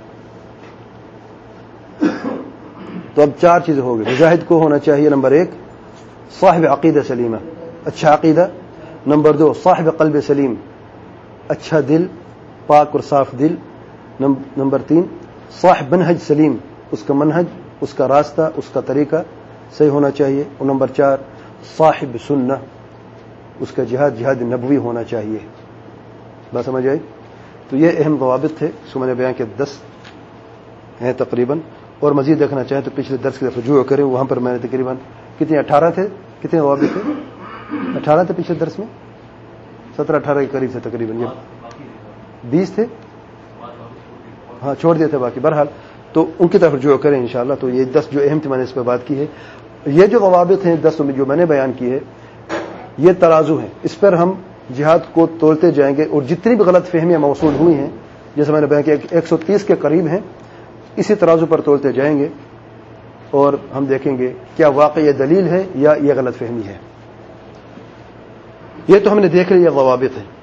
تو اب 4 چیزیں ہو گئی۔ مجاہد کو ہونا چاہیے نمبر 1 صاحب عقیدہ سلیمہ، اچھا عقیدہ۔ نمبر 2 صاحب قلب سلیم، اچھا دل، پاک اور صاف دل۔ نمبر 3 صاحب منہج سلیم، اس کا منہج، اس کا راستہ، اس کا طریقہ صحیح ہونا چاہیے۔ اور نمبر 4 صاحب سنہ، اس کا جہاد نبوی ہونا چاہیے۔ بات سمجھ آئی؟ تو یہ اہم ضوابط تھے، سو میں نے بیان کے 10 ہیں تقریباً، اور مزید دیکھنا چاہیں تو پچھلے درس کی طرف رجوع کریں، وہاں پر میں نے تقریباً کتنے 18 تھے، کتنے ضوابط تھے؟ 18 تھے پچھلے درس میں، 17-18 کے قریب تھے تقریباً، یہ 20 تھے، ہاں چھوڑ دیے تھے باقی۔ بہرحال تو ان کی طرف رجوع کریں انشاءاللہ۔ تو یہ 10 جو اہم تھے میں نے اس پہ بات کی ہے۔ یہ جو ضوابط ہیں 10 میں جو میں نے بیان کی ہے، یہ ترازو ہیں، اس پر ہم جہاد کو تولتے جائیں گے، اور جتنی بھی غلط فہمیاں موصول ہوئی ہیں، جیسے میں نے بیان کیا 130 کے قریب ہیں، اسی ترازو پر تولتے جائیں گے، اور ہم دیکھیں گے کیا واقعی یہ دلیل ہے یا یہ غلط فہمی ہے۔ یہ تو ہم نے دیکھ لیا، یہ ضوابط ہیں۔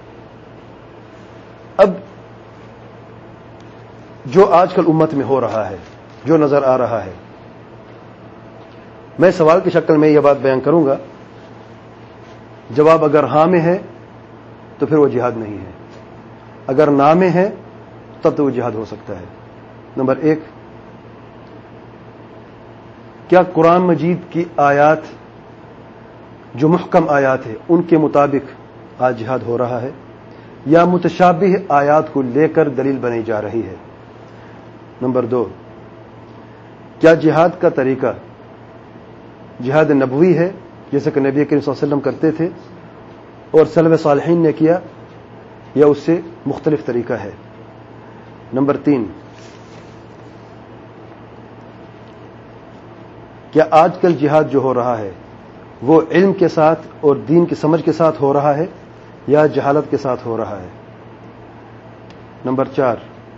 اب جو آج کل امت میں ہو رہا ہے، جو نظر آ رہا ہے، میں سوال کی شکل میں یہ بات بیان کروں گا، جواب اگر ہاں میں ہے تو پھر وہ جہاد نہیں ہے، اگر نہ میں ہے تب تو وہ جہاد ہو سکتا ہے۔ نمبر 1، کیا قرآن مجید کی آیات جو محکم آیات ہے ان کے مطابق آج جہاد ہو رہا ہے، یا متشابہ آیات کو لے کر دلیل بنائی جا رہی ہے؟ نمبر 2، کیا جہاد کا طریقہ جہاد نبوی ہے جیسے کہ نبی کریم صلی اللہ علیہ وسلم کرتے تھے اور سلف صالحین نے کیا، یا اس سے مختلف طریقہ ہے؟ نمبر 3، کیا آج کل جہاد جو ہو رہا ہے وہ علم کے ساتھ اور دین کی سمجھ کے ساتھ ہو رہا ہے یا جہالت کے ساتھ ہو رہا ہے؟ نمبر 4،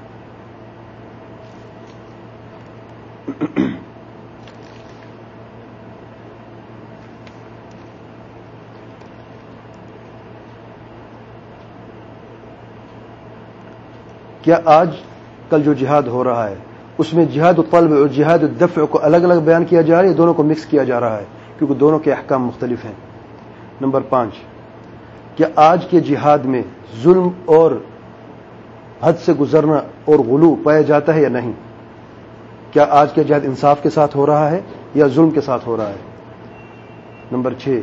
کیا آج کل جو جہاد ہو رہا ہے اس میں جہاد الطلب اور جہاد الدفع کو الگ الگ بیان کیا جا رہا ہے، دونوں کو مکس کیا جا رہا ہے، کیونکہ دونوں کے احکام مختلف ہیں؟ نمبر 5، کیا آج کے جہاد میں ظلم اور حد سے گزرنا اور غلو پایا جاتا ہے یا نہیں؟ کیا آج کا جہاد انصاف کے ساتھ ہو رہا ہے یا ظلم کے ساتھ ہو رہا ہے؟ نمبر 6،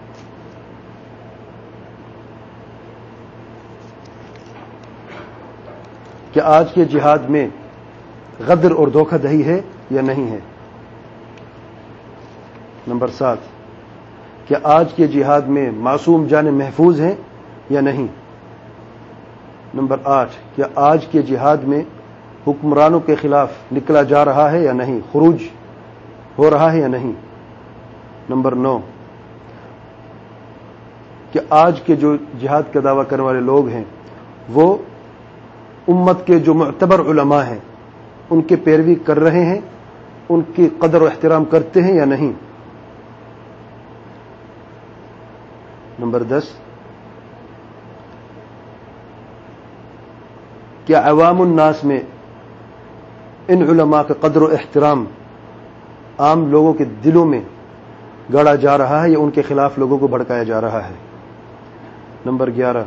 کیا آج کے جہاد میں غدر اور دھوکہ دہی ہے یا نہیں ہے؟ نمبر 7، کیا آج کے جہاد میں معصوم جانیں محفوظ ہیں یا نہیں؟ نمبر 8، کیا آج کے جہاد میں حکمرانوں کے خلاف نکلا جا رہا ہے یا نہیں، خروج ہو رہا ہے یا نہیں؟ نمبر 9، کہ آج کے جو جہاد کا دعویٰ کرنے والے لوگ ہیں وہ امت کے جو معتبر علماء ہیں ان کے پیروی کر رہے ہیں، ان کی قدر و احترام کرتے ہیں یا نہیں؟ نمبر 10، کیا عوام الناس میں ان علماء کا قدر و احترام عام لوگوں کے دلوں میں گاڑا جا رہا ہے یا ان کے خلاف لوگوں کو بھڑکایا جا رہا ہے؟ نمبر 11،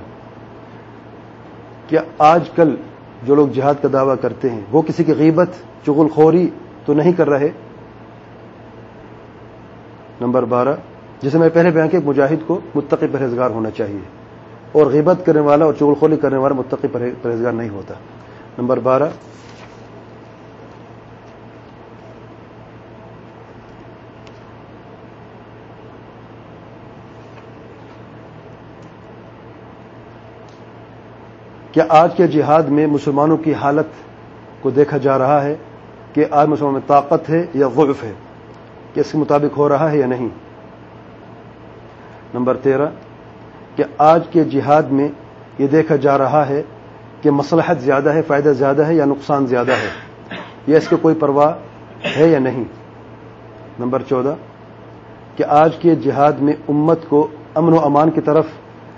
کیا آج کل جو لوگ جہاد کا دعویٰ کرتے ہیں وہ کسی کی غیبت چغل خوری تو نہیں کر رہے؟ نمبر 12، جسے میں پہلے بیان کیا، مجاہد کو متقی پرہیزگار ہونا چاہیے اور غیبت کرنے والا اور چغل خوری کرنے والا متقی پرہیزگار نہیں ہوتا۔ نمبر 12، کیا آج کے جہاد میں مسلمانوں کی حالت کو دیکھا جا رہا ہے کہ آج مسلمانوں میں طاقت ہے یا ضعف ہے، کہ اس کے مطابق ہو رہا ہے یا نہیں؟ نمبر 13، کہ آج کے جہاد میں یہ دیکھا جا رہا ہے کہ مصلحت زیادہ ہے، فائدہ زیادہ ہے یا نقصان زیادہ ہے، یا اس کی کوئی پرواہ ہے یا نہیں؟ نمبر 14، کہ آج کے جہاد میں امت کو امن و امان کی طرف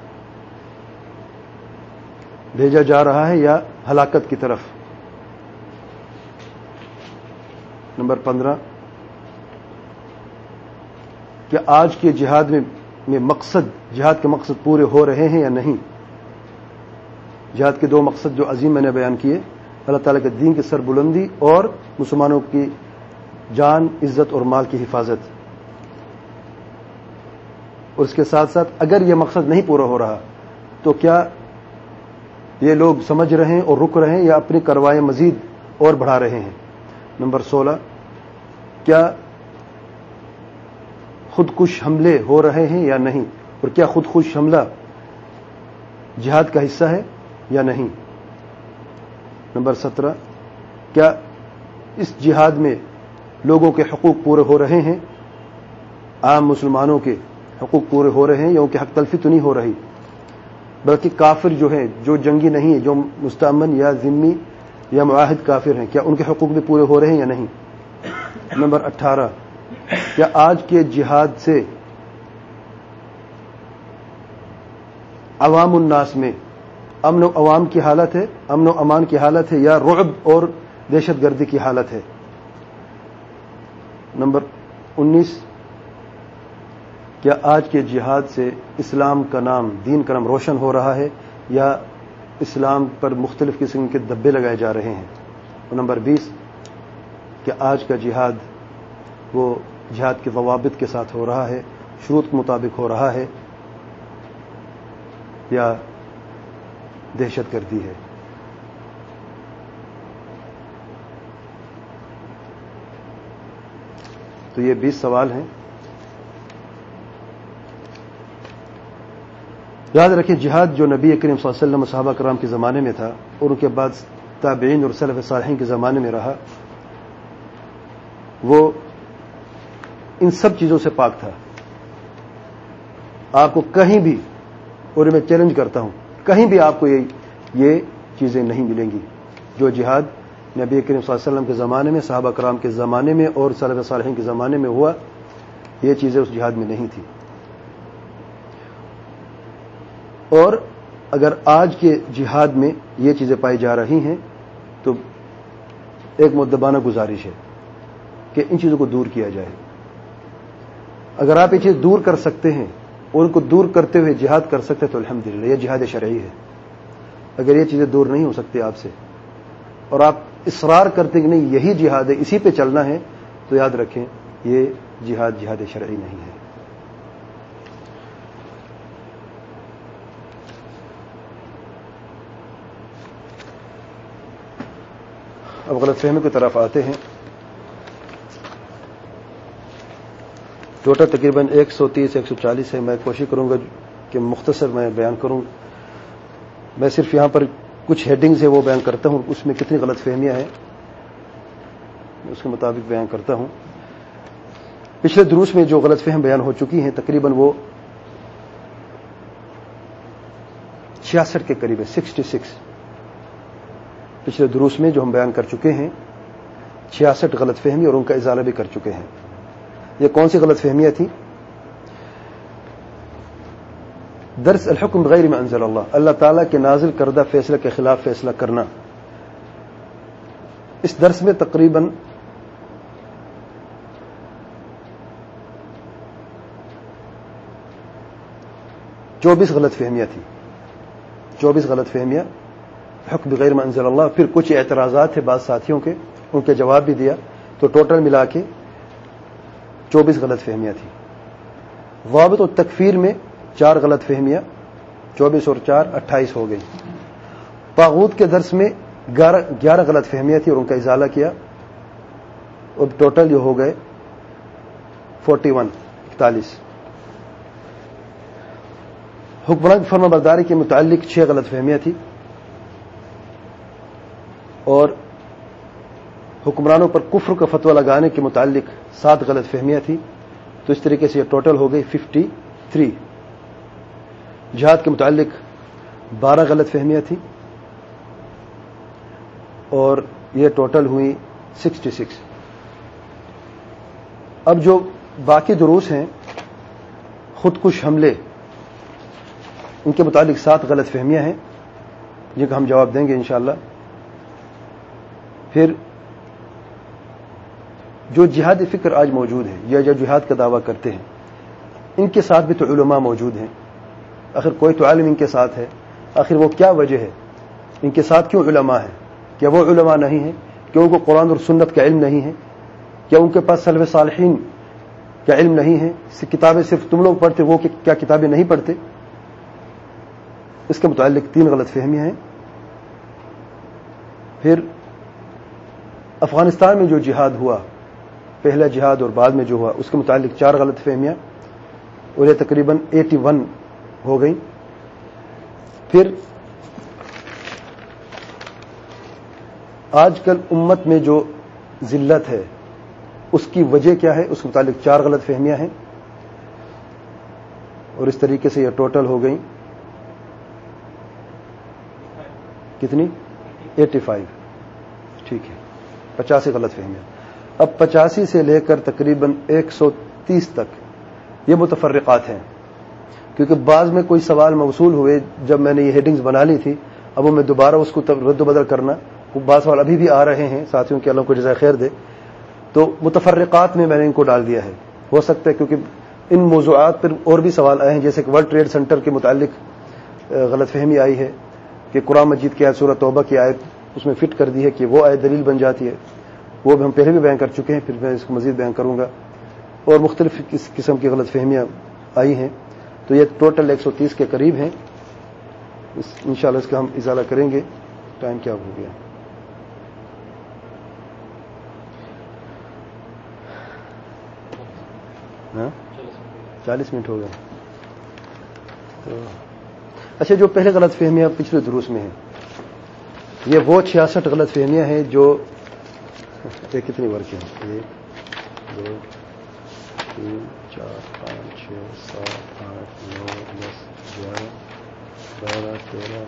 بھیجا جا رہا ہے یا ہلاکت کی طرف؟ نمبر 15، کہ آج کے جہاد میں جہاد کے مقصد پورے ہو رہے ہیں یا نہیں؟ جہاد کے 2 مقصد جو عظیم میں نے بیان کیے، اللہ تعالیٰ کے دین کی سربلندی اور مسلمانوں کی جان، عزت اور مال کی حفاظت، اور اس کے ساتھ ساتھ اگر یہ مقصد نہیں پورا ہو رہا تو کیا یہ لوگ سمجھ رہے ہیں اور رک رہے ہیں یا اپنی کروائیں مزید اور بڑھا رہے ہیں؟ نمبر 16، کیا خودکش حملے ہو رہے ہیں یا نہیں، اور کیا خودکش حملہ جہاد کا حصہ ہے یا نہیں؟ نمبر 17، کیا اس جہاد میں لوگوں کے حقوق پورے ہو رہے ہیں، عام مسلمانوں کے حقوق پورے ہو رہے ہیں یا ان کی حق تلفی تو نہیں ہو رہی، بلکہ کافر جو ہیں، جو جنگی نہیں ہیں، جو مستأمن یا ذمی یا معاہد کافر ہیں، کیا ان کے حقوق بھی پورے ہو رہے ہیں یا نہیں؟ نمبر 18، کیا آج کے جہاد سے عوام الناس میں امن و امان کی حالت ہے یا رعب اور دہشت گردی کی حالت ہے؟ نمبر 19، کیا آج کے جہاد سے اسلام کا نام، دین کا نام روشن ہو رہا ہے یا اسلام پر مختلف قسم کے دبے لگائے جا رہے ہیں؟ اور نمبر 20، کہ آج کا جہاد وہ جہاد کے ضوابط کے ساتھ ہو رہا ہے، شروط کے مطابق ہو رہا ہے یا دہشت گردی ہے؟ تو یہ 20 سوال ہیں۔ یاد رکھیں، جہاد جو نبی کریم صلی اللہ علیہ وسلم صحابہ کرام کے زمانے میں تھا اور ان کے بعد تابعین اور سلف صالحین کے زمانے میں رہا، وہ ان سب چیزوں سے پاک تھا۔ آپ کو کہیں بھی، اور میں چیلنج کرتا ہوں، کہیں بھی آپ کو یہ چیزیں نہیں ملیں گی جو جہاد نبی کریم صلی اللہ علیہ وسلم کے زمانے میں، صحابہ کرام کے زمانے میں اور سلف صالحین کے زمانے میں ہوا، یہ چیزیں اس جہاد میں نہیں تھی۔ اور اگر آج کے جہاد میں یہ چیزیں پائی جا رہی ہیں تو ایک مؤدبانہ گزارش ہے کہ ان چیزوں کو دور کیا جائے۔ اگر آپ یہ چیز دور کر سکتے ہیں ان کو دور کرتے ہوئے جہاد کر سکتے تو الحمدللہ یہ جہاد شرعی ہے. اگر یہ چیزیں دور نہیں ہو سکتی آپ سے اور آپ اصرار کرتے کہ نہیں یہی جہاد ہے, اسی پہ چلنا ہے, تو یاد رکھیں یہ جہاد شرعی نہیں ہے. اب غلط فہمی کی طرف آتے ہیں. ٹوٹل تقریباً 130-140 ہے. میں کوشش کروں گا کہ مختصر میں بیان کروں. میں صرف یہاں پر کچھ ہیڈنگز ہے وہ بیان کرتا ہوں, اس میں کتنی غلط فہمیاں ہیں اس کے مطابق بیان کرتا ہوں. پچھلے دروس میں جو غلط فہم بیان ہو چکی ہیں تقریباً وہ 66 کے قریب ہے, 66. پچھلے دروس میں جو ہم بیان کر چکے ہیں 66 غلط فہمی اور ان کا ازالہ بھی کر چکے ہیں. یہ کون سی غلط فہمیاں تھیں؟ درس الحکم بغیر ما انزل اللہ, اللہ تعالیٰ کے نازل کردہ فیصلے کے خلاف فیصلہ کرنا. اس درس میں تقریباً 24 غلط فہمیاں تھیں. 24 غلط فہمیاں حکم بغیر ما انزل اللہ. پھر کچھ اعتراضات تھے بعض ساتھیوں کے, ان کے جواب بھی دیا, تو ٹوٹل ملا کے 24 غلط فہمیاں تھیں. ضابط و تکفیر میں 4 غلط فہمیاں, 24 اور 4 28 ہو گئی. طاغوت کے درس میں 11 غلط فہمیاں تھیں اور ان کا ازالہ کیا, اور ٹوٹل یہ ہو گئے 41. حکمران کی فرما برداری کے متعلق 6 غلط فہمیاں تھیں اور حکمرانوں پر کفر کا فتویٰ لگانے کے متعلق 7 غلط فہمیاں تھیں. تو اس طریقے سے یہ ٹوٹل ہو گئی 53. جہاد کے متعلق 12 غلط فہمیاں تھیں اور یہ ٹوٹل ہوئی 66. اب جو باقی دروس ہیں, خودکش حملے, ان کے متعلق 7 غلط فہمیاں ہیں جن کا ہم جواب دیں گے انشاءاللہ. پھر جو جہادی فکر آج موجود ہے یا جو جہاد کا دعویٰ کرتے ہیں, ان کے ساتھ بھی تو علماء موجود ہیں. آخر کوئی تو عالم ان کے ساتھ ہے, آخر وہ کیا وجہ ہے, ان کے ساتھ کیوں علماء ہیں؟ کیا وہ علماء نہیں ہیں؟ کیا ان کو قرآن اور سنت کا علم نہیں ہے؟ کیا ان کے پاس سلف صالحین کا علم نہیں ہے؟ کتابیں صرف تم لوگ پڑھتے, وہ کیا کتابیں نہیں پڑھتے؟ اس کے متعلق 3 غلط فہمیاں ہیں. پھر افغانستان میں جو جہاد ہوا, پہلا جہاد اور بعد میں جو ہوا, اس کے متعلق 4 غلط فہمیاں اور یہ تقریباً 81 ہو گئی. پھر آج کل امت میں جو ذلت ہے اس کی وجہ کیا ہے, اس کے متعلق 4 غلط فہمیاں ہیں اور اس طریقے سے یہ ٹوٹل ہو گئی کتنی 85. ٹھیک ہے, 85 غلط فہمیاں. اب 85 سے لے کر تقریباً 130 تک یہ متفرقات ہیں, کیونکہ بعض میں کوئی سوال موصول ہوئے جب میں نے یہ ہیڈنگز بنا لی تھی, اب وہ میں دوبارہ اس کو رد و بدل کرنا, وہ بعض سوال ابھی بھی آ رہے ہیں ساتھیوں کے, اللہ کو جزائے خیر دے, تو متفرقات میں نے ان کو ڈال دیا ہے. ہو سکتا ہے کیونکہ ان موضوعات پر اور بھی سوال آئے ہیں, جیسے کہ ورلڈ ٹریڈ سینٹر کے متعلق غلط فہمی آئی ہے کہ قرآن مجید کی آیت سورہ توبہ کی آیت اس میں فٹ کر دی ہے کہ وہ آیت دلیل بن جاتی ہے. وہ بھی ہم پہلے بھی بیان کر چکے ہیں, پھر میں اس کو مزید بیان کروں گا. اور مختلف قسم کی غلط فہمیاں آئی ہیں, تو یہ ٹوٹل 130 کے قریب ہیں. انشاءاللہ اس کا ہم ازالہ کریں گے. ٹائم کیا ہو گیا؟ ہاں 40 منٹ ہو گئے. تو اچھا, جو پہلے غلط فہمیاں پچھلے دروس میں ہیں, یہ وہ 66 غلط فہمیاں ہیں جو یہ کتنی ورقیں ہیں, 1 2 3 4 5 6 7 8 9 10 11 12 13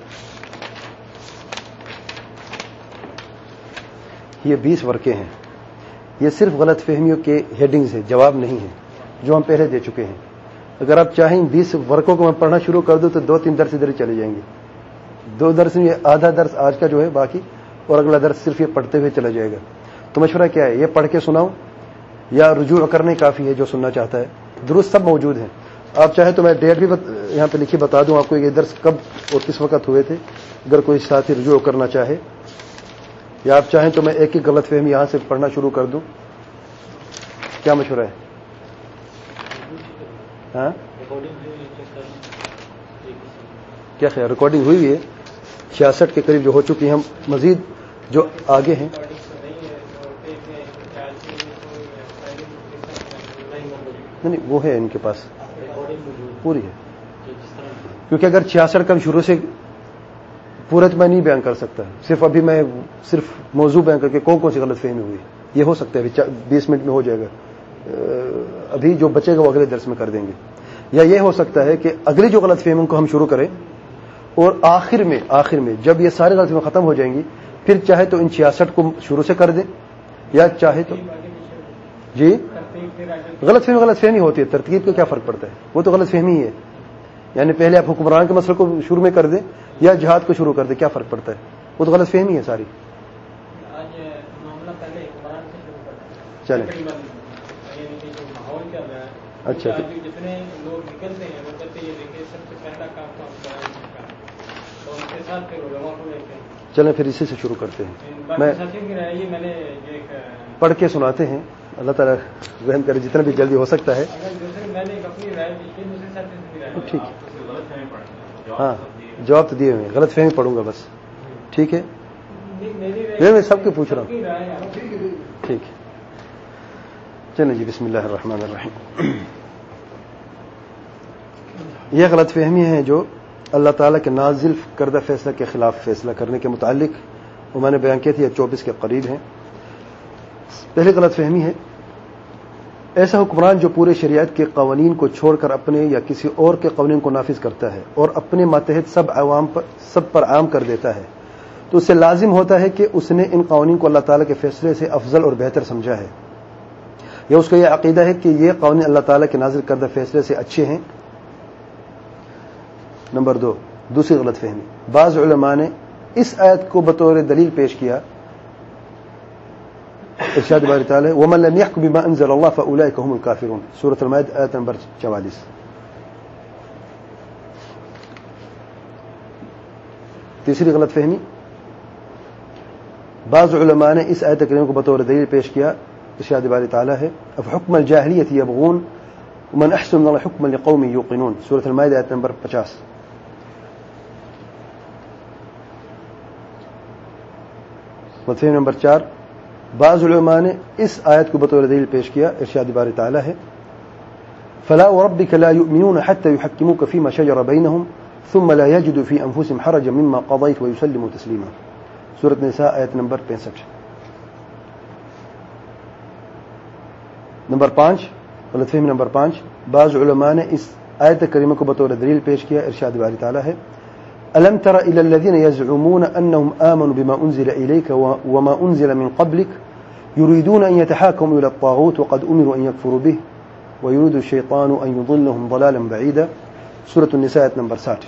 یہ 20 ورقیں ہیں. یہ صرف غلط فہمیوں کے ہیڈنگز ہیں, جواب نہیں ہیں, جو ہم پہلے دے چکے ہیں. اگر آپ چاہیں 20 ورقوں کو میں پڑھنا شروع کر دوں تو 2-3 درس ادھر چلے جائیں گے. 2 درس میں آدھا درس آج کا جو ہے باقی, اور اگلا درس صرف یہ پڑھتے ہوئے چلا جائے گا. تو مشورہ کیا ہے, یہ پڑھ کے سناؤں یا رجوع کرنے کافی ہے جو سننا چاہتا ہے؟ درست سب موجود ہیں. آپ چاہیں تو میں ڈیٹ بھی یہاں پہ لکھی بتا دوں آپ کو یہ درس کب اور کس وقت ہوئے تھے، اگر کوئی ساتھی رجوع کرنا چاہے، یا آپ چاہیں تو میں ایک ہی غلط فہمی یہاں سے پڑھنا شروع کر دوں. کیا مشورہ ہے؟ ہاں کیا خیال؟ ریکارڈنگ ہوئی ہے 66 کے قریب جو ہو چکی ہیں. ہم مزید جو آگے ہیں نہیں وہ ہے ان کے پاس پوری ہے، کیونکہ اگر 66 کا شروع سے پورا تو میں نہیں بیان کر سکتا، صرف ابھی میں صرف موضوع بیان کر کے کون سی غلط فہمی ہوئی یہ ہو سکتا ہے 20 منٹ میں ہو جائے گا. ابھی جو بچے گا وہ اگلے درس میں کر دیں گے. یا یہ ہو سکتا ہے کہ اگلی جو غلط فہمیوں کو ہم شروع کریں اور آخر میں جب یہ ساری غلط فہمیاں ختم ہو جائیں گی پھر چاہے تو ان 66 کو شروع سے کر دیں، یا چاہے تو جی غلط فہمی ہوتی ہے. ترتیب کا کیا فرق پڑتا ہے؟ وہ تو غلط فہمی ہی ہے. یعنی پہلے آپ حکمران کے مسئلے کو شروع میں کر دیں یا جہاد کو شروع کر دیں، کیا فرق پڑتا ہے؟ وہ تو غلط فہمی ہے ساری. چلیں اچھا جتنے لوگ نکلتے ہیں وہ کہتے ہیں دیکھیں سب سے پہلا کام تو ہم قرآن کا تو ان کے ساتھ پھر علماء کو لیتے ہیں. چلیں پھر اسی سے شروع کرتے ہیں. میں میں نے پڑھ کے سناتے ہیں. اللہ تعالیٰ رحم کرے جتنا بھی جلدی ہو سکتا ہے. میں نے اپنی رائے دی ٹھیک ہے. ہاں جواب تو دیے ہوئے، غلط فہمی پڑھوں گا بس. ٹھیک ہے میں سب کو پوچھ رہا ہوں. ٹھیک ہے چلیں جی. بسم اللہ الرحمن الرحیم. یہ غلط فہمی ہے جو اللہ تعالیٰ کے نازل کردہ فیصلہ کے خلاف فیصلہ کرنے کے متعلق وہ میں نے بیان کی تھی، 24 کے قریب ہیں. پہلی غلط فہمی ہے ایسا حکمران جو پورے شریعت کے قوانین کو چھوڑ کر اپنے یا کسی اور کے قوانین کو نافذ کرتا ہے اور اپنے ماتحت سب پر عام کر دیتا ہے تو اس سے لازم ہوتا ہے کہ اس نے ان قوانین کو اللہ تعالیٰ کے فیصلے سے افضل اور بہتر سمجھا ہے، یا اس کا یہ عقیدہ ہے کہ یہ قوانین اللہ تعالیٰ کے نازل کردہ فیصلے سے اچھے ہیں. نمبر 2 دوسری غلط فہمی، بعض علماء نے اس آیت کو بطور دلیل پیش کیا. ارشاد باری تعالی ومن لم يحكم بما انزل الله فاولئك هم الكافرون، سورۃ المائدہ آیت نمبر 44. تیسری غلط فہمی، بعض علماء نے اس آیت کریمہ کو بطور دلیل پیش کیا. ارشاد باری تعالی ہے افحکم الجاہلیۃ یبغون ومن احسن من الله حکما لقوم یوقنون، سورۃ المائدہ آیت نمبر 50. غلط فہمی نمبر 4، بعض علماء نے اس آیت کو بطور دلیل پیش کیا. ارشاد باری تعالی ہے فلا وربك لا يؤمنون حتى يحكموك فيما شجر بينهم ثم لا يجدوا في انفسهم حرجا مما قضيت ويسلموا تسليما، سورۃ نساء آیت نمبر 65. نمبر 5 غلط فہمی نمبر 5، بعض علماء نے اس آیت کریمہ کو بطور دلیل پیش کیا. ارشاد باری تعالی ہے ألم تر إلى الذين يزعمون أنهم آمنوا بما أنزل إليك وما أنزل من قبلك يريدون أن يتحاكموا إلى الطاغوت وقد أمروا أن يكفروا به ويريد الشيطان أن يضلهم ضلالا بعيدا، سورة النساء نمبر 60.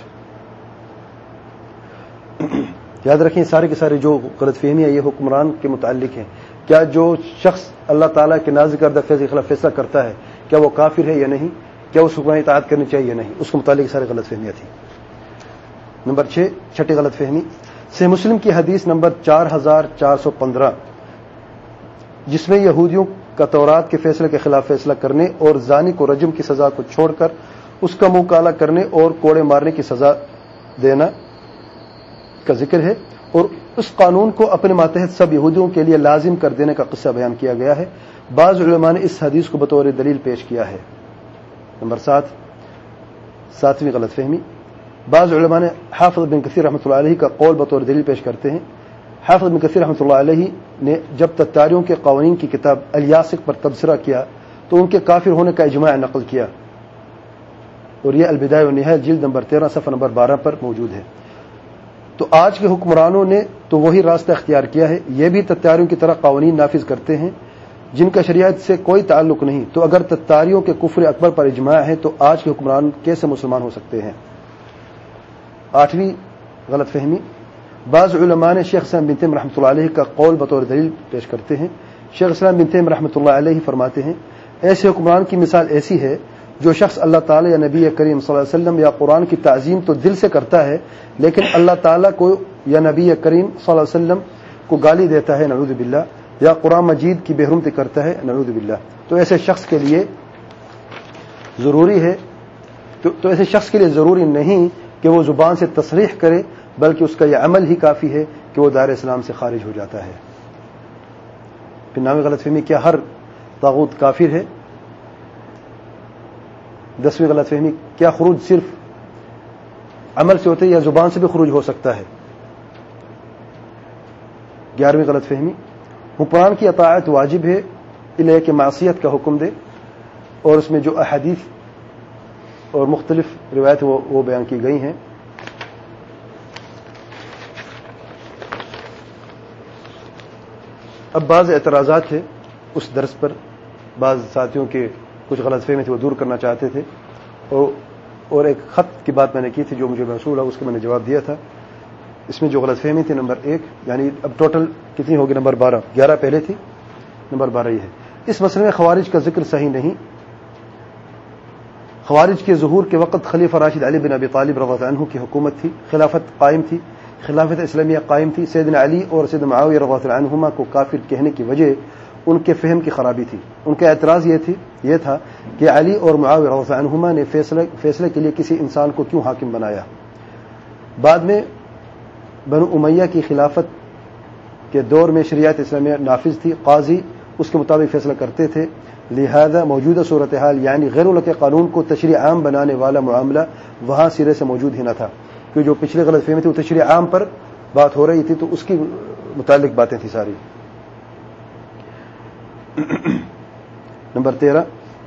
یاد رکھیں سارے کے سارے جو غلط فہمی ہے یہ حکمران کے متعلق ہیں. کیا جو شخص اللہ تعالیٰ کے نازل کردہ فیصلے کے خلاف فیصلہ کرتا ہے کیا وہ کافر ہے یا نہیں، کیا اس حکمران اطاعت کرنی چاہیے یا نہیں، اس کے متعلق سارے غلط فہمیاں تھیں. نمبر 6 چھٹی غلط فہمی، صحیح مسلم کی حدیث نمبر 4415 جس میں یہودیوں کا تورات کے فیصلے کے خلاف فیصلہ کرنے اور زانی کو رجم کی سزا کو چھوڑ کر اس کا منہ کالا کرنے اور کوڑے مارنے کی سزا دینا کا ذکر ہے، اور اس قانون کو اپنے ماتحت سب یہودیوں کے لیے لازم کر دینے کا قصہ بیان کیا گیا ہے. بعض علماء نے اس حدیث کو بطور دلیل پیش کیا ہے. نمبر 7 ساتویں غلط فہمی، بعض علماء نے حافظ بن کثیر رحمۃ اللہ علیہ کا قول بطور دلیل پیش کرتے ہیں. حافظ بن کثیر رحمۃ اللہ علیہ نے جب تتاریوں کے قوانین کی کتاب الیاسق پر تبصرہ کیا تو ان کے کافر ہونے کا اجماع نقل کیا، اور یہ البدایہ والنہایہ جلد نمبر 13 صفحہ نمبر 12 پر موجود ہے. تو آج کے حکمرانوں نے تو وہی راستہ اختیار کیا ہے، یہ بھی تتاریوں کی طرح قوانین نافذ کرتے ہیں جن کا شریعت سے کوئی تعلق نہیں. تو اگر تتاریوں کے کفر اکبر پر اجماع ہے تو آج کے حکمران کیسے مسلمان ہو سکتے ہیں؟ 8ویں غلط فہمی، بعض علماء نے شیخ اسلام بن تیمیہ رحمۃ اللہ علیہ کا قول بطور دلیل پیش کرتے ہیں. شیخ اسلام بن تیمیہ رحمۃ اللہ علیہ فرماتے ہیں ایسے حکمران کی مثال ایسی ہے جو شخص اللہ تعالیٰ یا نبی کریم صلی اللہ علیہ وسلم یا قرآن کی تعظیم تو دل سے کرتا ہے لیکن اللہ تعالیٰ کو یا نبی کریم صلی اللہ علیہ وسلم کو گالی دیتا ہے نعوذ باللہ، یا قرآن مجید کی بے حرمتی کرتا ہے نعوذ باللہ، تو ایسے شخص کے لیے ضروری ہے تو ایسے شخص کے لیے ضروری نہیں کہ وہ زبان سے تصریح کرے، بلکہ اس کا یہ عمل ہی کافی ہے کہ وہ دائرہ اسلام سے خارج ہو جاتا ہے۔ پھر نام غلط فہمی، کیا ہر طاغوت کافر ہے؟ 10ویں غلط فہمی، کیا خروج صرف عمل سے ہوتا ہے یا زبان سے بھی خروج ہو سکتا ہے؟ 11ویں غلط فہمی، حکمران کی اطاعت واجب ہے الہ کہ معصیت کا حکم دے، اور اس میں جو احادیث اور مختلف روایت وہ بیان کی گئی ہیں۔ اب بعض اعتراضات تھے اس درس پر، بعض ساتھیوں کے کچھ غلط فہمی تھے وہ دور کرنا چاہتے تھے، اور ایک خط کی بات میں نے کی تھی جو مجھے موصول ہے، اس کا میں نے جواب دیا تھا۔ اس میں جو غلط فہمی تھی نمبر 1، یعنی اب ٹوٹل کتنی ہوگی؟ نمبر 12، 11 پہلے تھی، نمبر 12 یہ ہے۔ اس مسئلے میں خوارج کا ذکر صحیح نہیں۔ خوارج کے ظہور کے وقت خلیفہ راشد علی بن ابی طالب رضی اللہ عنہ کی حکومت تھی، خلافت قائم تھی، خلافت اسلامیہ قائم تھی۔ سیدنا علی اور سیدنا معاویہ رضی اللہ عنہما کو کافر کہنے کی وجہ ان کے فہم کی خرابی تھی۔ ان کا اعتراض یہ تھا کہ علی اور معاویہ رضی اللہ عنہما نے فیصلے کے لیے کسی انسان کو کیوں حاکم بنایا؟ بعد میں بنو امیہ کی خلافت کے دور میں شریعت اسلامیہ نافذ تھی، قاضی اس کے مطابق فیصلہ کرتے تھے، لہذا موجودہ صورتحال یعنی غیر ملکی قانون کو تشریع عام بنانے والا معاملہ وہاں سرے سے موجود ہی نہ تھا، کیونکہ جو پچھلے غلط فہمی تھی وہ تشریع عام پر بات ہو رہی تھی، تو اس کی متعلق باتیں تھیں ساری۔ نمبر 13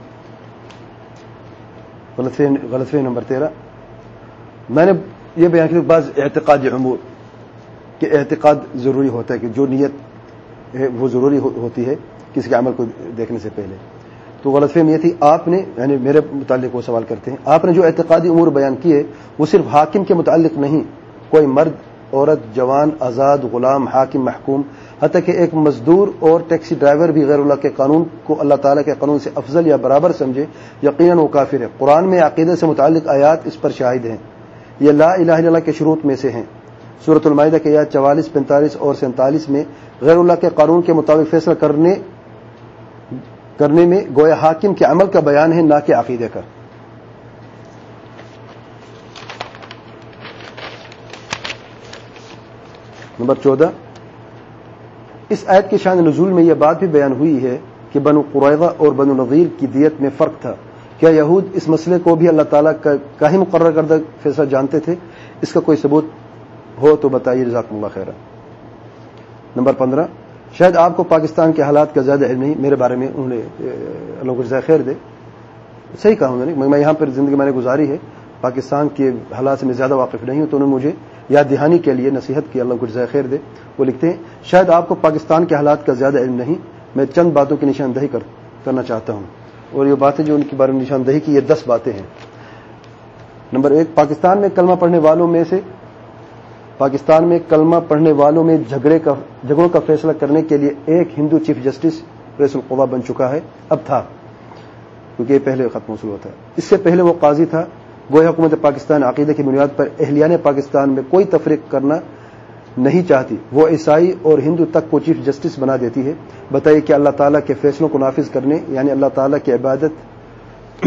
غلط فہمی نمبر 13، میں نے یہ بیان کیا بعض اعتقادی امور کہ اعتقاد ضروری ہوتا ہے، کہ جو نیت ہے وہ ضروری ہوتی ہے کسی کے عمل کو دیکھنے سے پہلے۔ تو غلط فہمی یہ تھی، آپ نے یعنی میرے متعلق وہ سوال کرتے ہیں، آپ نے جو اعتقادی امور بیان کیے وہ صرف حاکم کے متعلق نہیں، کوئی مرد، عورت، جوان، آزاد، غلام، حاکم، محکوم، حتیٰ کہ ایک مزدور اور ٹیکسی ڈرائیور بھی غیر اللہ کے قانون کو اللہ تعالیٰ کے قانون سے افضل یا برابر سمجھے، یقیناً وہ کافر ہے۔ قرآن میں عقیدے سے متعلق آیات اس پر شاہد ہیں، یہ لا الہ الا اللہ کے شروط میں سے ہیں۔ سورۃ المائدہ کے آیات 44، 45 اور 47 میں غیر اللہ کے قانون کے مطابق فیصلہ کرنے میں گویا حاکم کے عمل کا بیان ہے، نہ کہ عقیدے کا۔ نمبر 14، اس آیت کے شان نزول میں یہ بات بھی بیان ہوئی ہے کہ بنو قریظہ اور بنو نضیر کی دیت میں فرق تھا۔ کیا یہود اس مسئلے کو بھی اللہ تعالیٰ کا ہی مقرر کردہ فیصلہ جانتے تھے؟ اس کا کوئی ثبوت ہو تو بتائیے، جزاکم اللہ خیرا۔ نمبر 15، شاید آپ کو پاکستان کے حالات کا زیادہ علم نہیں، میرے بارے میں انہوں نے اللہ کو جزائے خیر دے، صحیح کہا انہوں نے، میں یہاں پر زندگی میں نے گزاری ہے، پاکستان کے حالات سے میں زیادہ واقف نہیں ہوں، تو انہوں نے مجھے یاد دہانی کے لیے نصیحت کی، اللہ کو جزائے خیر دے۔ وہ لکھتے ہیں، شاید آپ کو پاکستان کے حالات کا زیادہ علم نہیں، میں چند باتوں کی نشاندہی کرنا چاہتا ہوں، اور یہ باتیں جو ان کے بارے میں نشاندہی کی، یہ 10 باتیں ہیں۔ نمبر 1، پاکستان میں کلمہ پڑھنے والوں میں جھگڑوں کا فیصلہ کرنے کے لیے ایک ہندو چیف جسٹس رئیس القضاء بن چکا ہے، اب تھا کیونکہ یہ پہلے ختم موصول ہوتا ہے، اس سے پہلے وہ قاضی تھا۔ گویا حکومت پاکستان عقیدے کی بنیاد پر اہلیان پاکستان میں کوئی تفریق کرنا نہیں چاہتی، وہ عیسائی اور ہندو تک کو چیف جسٹس بنا دیتی ہے۔ بتائیے کہ اللہ تعالیٰ کے فیصلوں کو نافذ کرنے یعنی اللہ تعالیٰ کی عبادت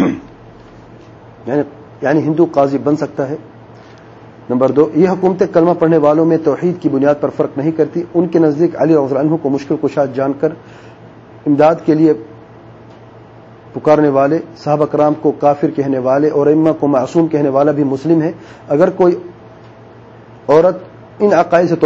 یعنی ہندو قاضی بن سکتا ہے؟ نمبر 2، یہ حکومتیں کلمہ پڑھنے والوں میں توحید کی بنیاد پر فرق نہیں کرتی، ان کے نزدیک علی رضی اللہ عنہ کو مشکل کشا جان کر امداد کے لیے پکارنے والے، صحابہ کرام کو کافر کہنے والے اور ائمہ کو معصوم کہنے والا بھی مسلم ہے۔ اگر کوئی عورت ان عقائد سے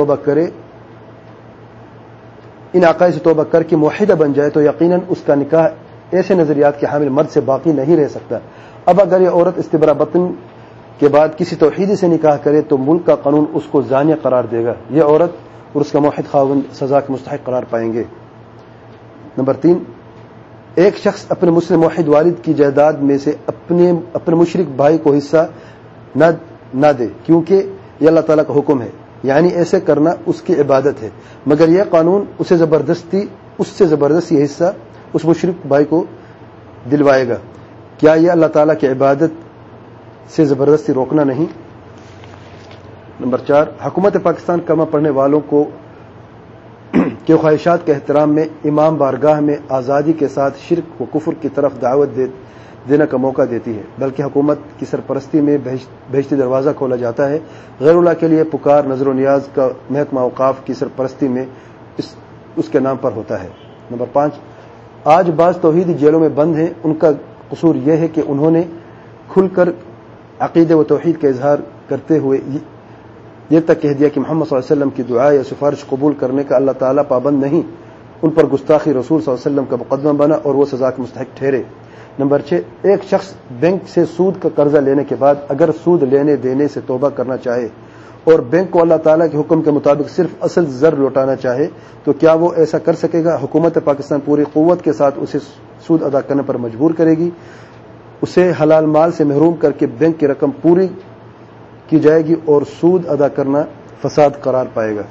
توبہ کر کے موحدہ بن جائے تو یقیناً اس کا نکاح ایسے نظریات کے حامل مرد سے باقی نہیں رہ سکتا۔ اب اگر یہ عورت استبراء بطن کے بعد کسی توحیدی سے نکاح کرے تو ملک کا قانون اس کو زانیہ قرار دے گا، یہ عورت اور اس کا موحد خاوند سزا کے مستحق قرار پائیں گے۔ نمبر 3، ایک شخص اپنے مسلم موحد والد کی جائیداد میں سے اپنے مشرک بھائی کو حصہ نہ دے، کیونکہ یہ اللہ تعالیٰ کا حکم ہے، یعنی ایسے کرنا اس کی عبادت ہے، مگر یہ قانون اس سے زبردستی یہ حصہ اس مشرک بھائی کو دلوائے گا۔ کیا یہ اللہ تعالیٰ کی عبادت سے زبردستی روکنا نہیں؟ نمبر 4، حکومت پاکستان کلمہ پڑھنے والوں کو کے خواہشات کے احترام میں امام بارگاہ میں آزادی کے ساتھ شرک و کفر کی طرف دعوت دینے کا موقع دیتی ہے، بلکہ حکومت کی سرپرستی میں بہشتی دروازہ کھولا جاتا ہے۔ غیر اللہ کے لیے پکار نظر و نیاز کا محکمہ اوقاف کی سرپرستی میں اس کے نام پر ہوتا ہے۔ نمبر 5، آج بعض توحیدی جیلوں میں بند ہیں، ان کا قصور یہ ہے کہ انہوں نے کھل کر عقیدے و توحید کا اظہار کرتے ہوئے یہ تک کہہ دیا کہ محمد صلی اللہ علیہ وسلم کی دعا یا سفارش قبول کرنے کا اللہ تعالیٰ پابند نہیں، ان پر گستاخی رسول صلی اللہ علیہ وسلم کا مقدمہ بنا اور وہ سزا کے مستحق ٹھہرے۔ نمبر 6، ایک شخص بینک سے سود کا قرضہ لینے کے بعد اگر سود لینے دینے سے توبہ کرنا چاہے اور بینک کو اللہ تعالیٰ کے حکم کے مطابق صرف اصل زر لوٹانا چاہے تو کیا وہ ایسا کر سکے گا؟ حکومت پاکستان پوری قوت کے ساتھ اسے سود ادا کرنے پر مجبور کرے گی، اسے حلال مال سے محروم کر کے بینک کی رقم پوری کی جائے گی اور سود ادا کرنا فساد قرار پائے گا۔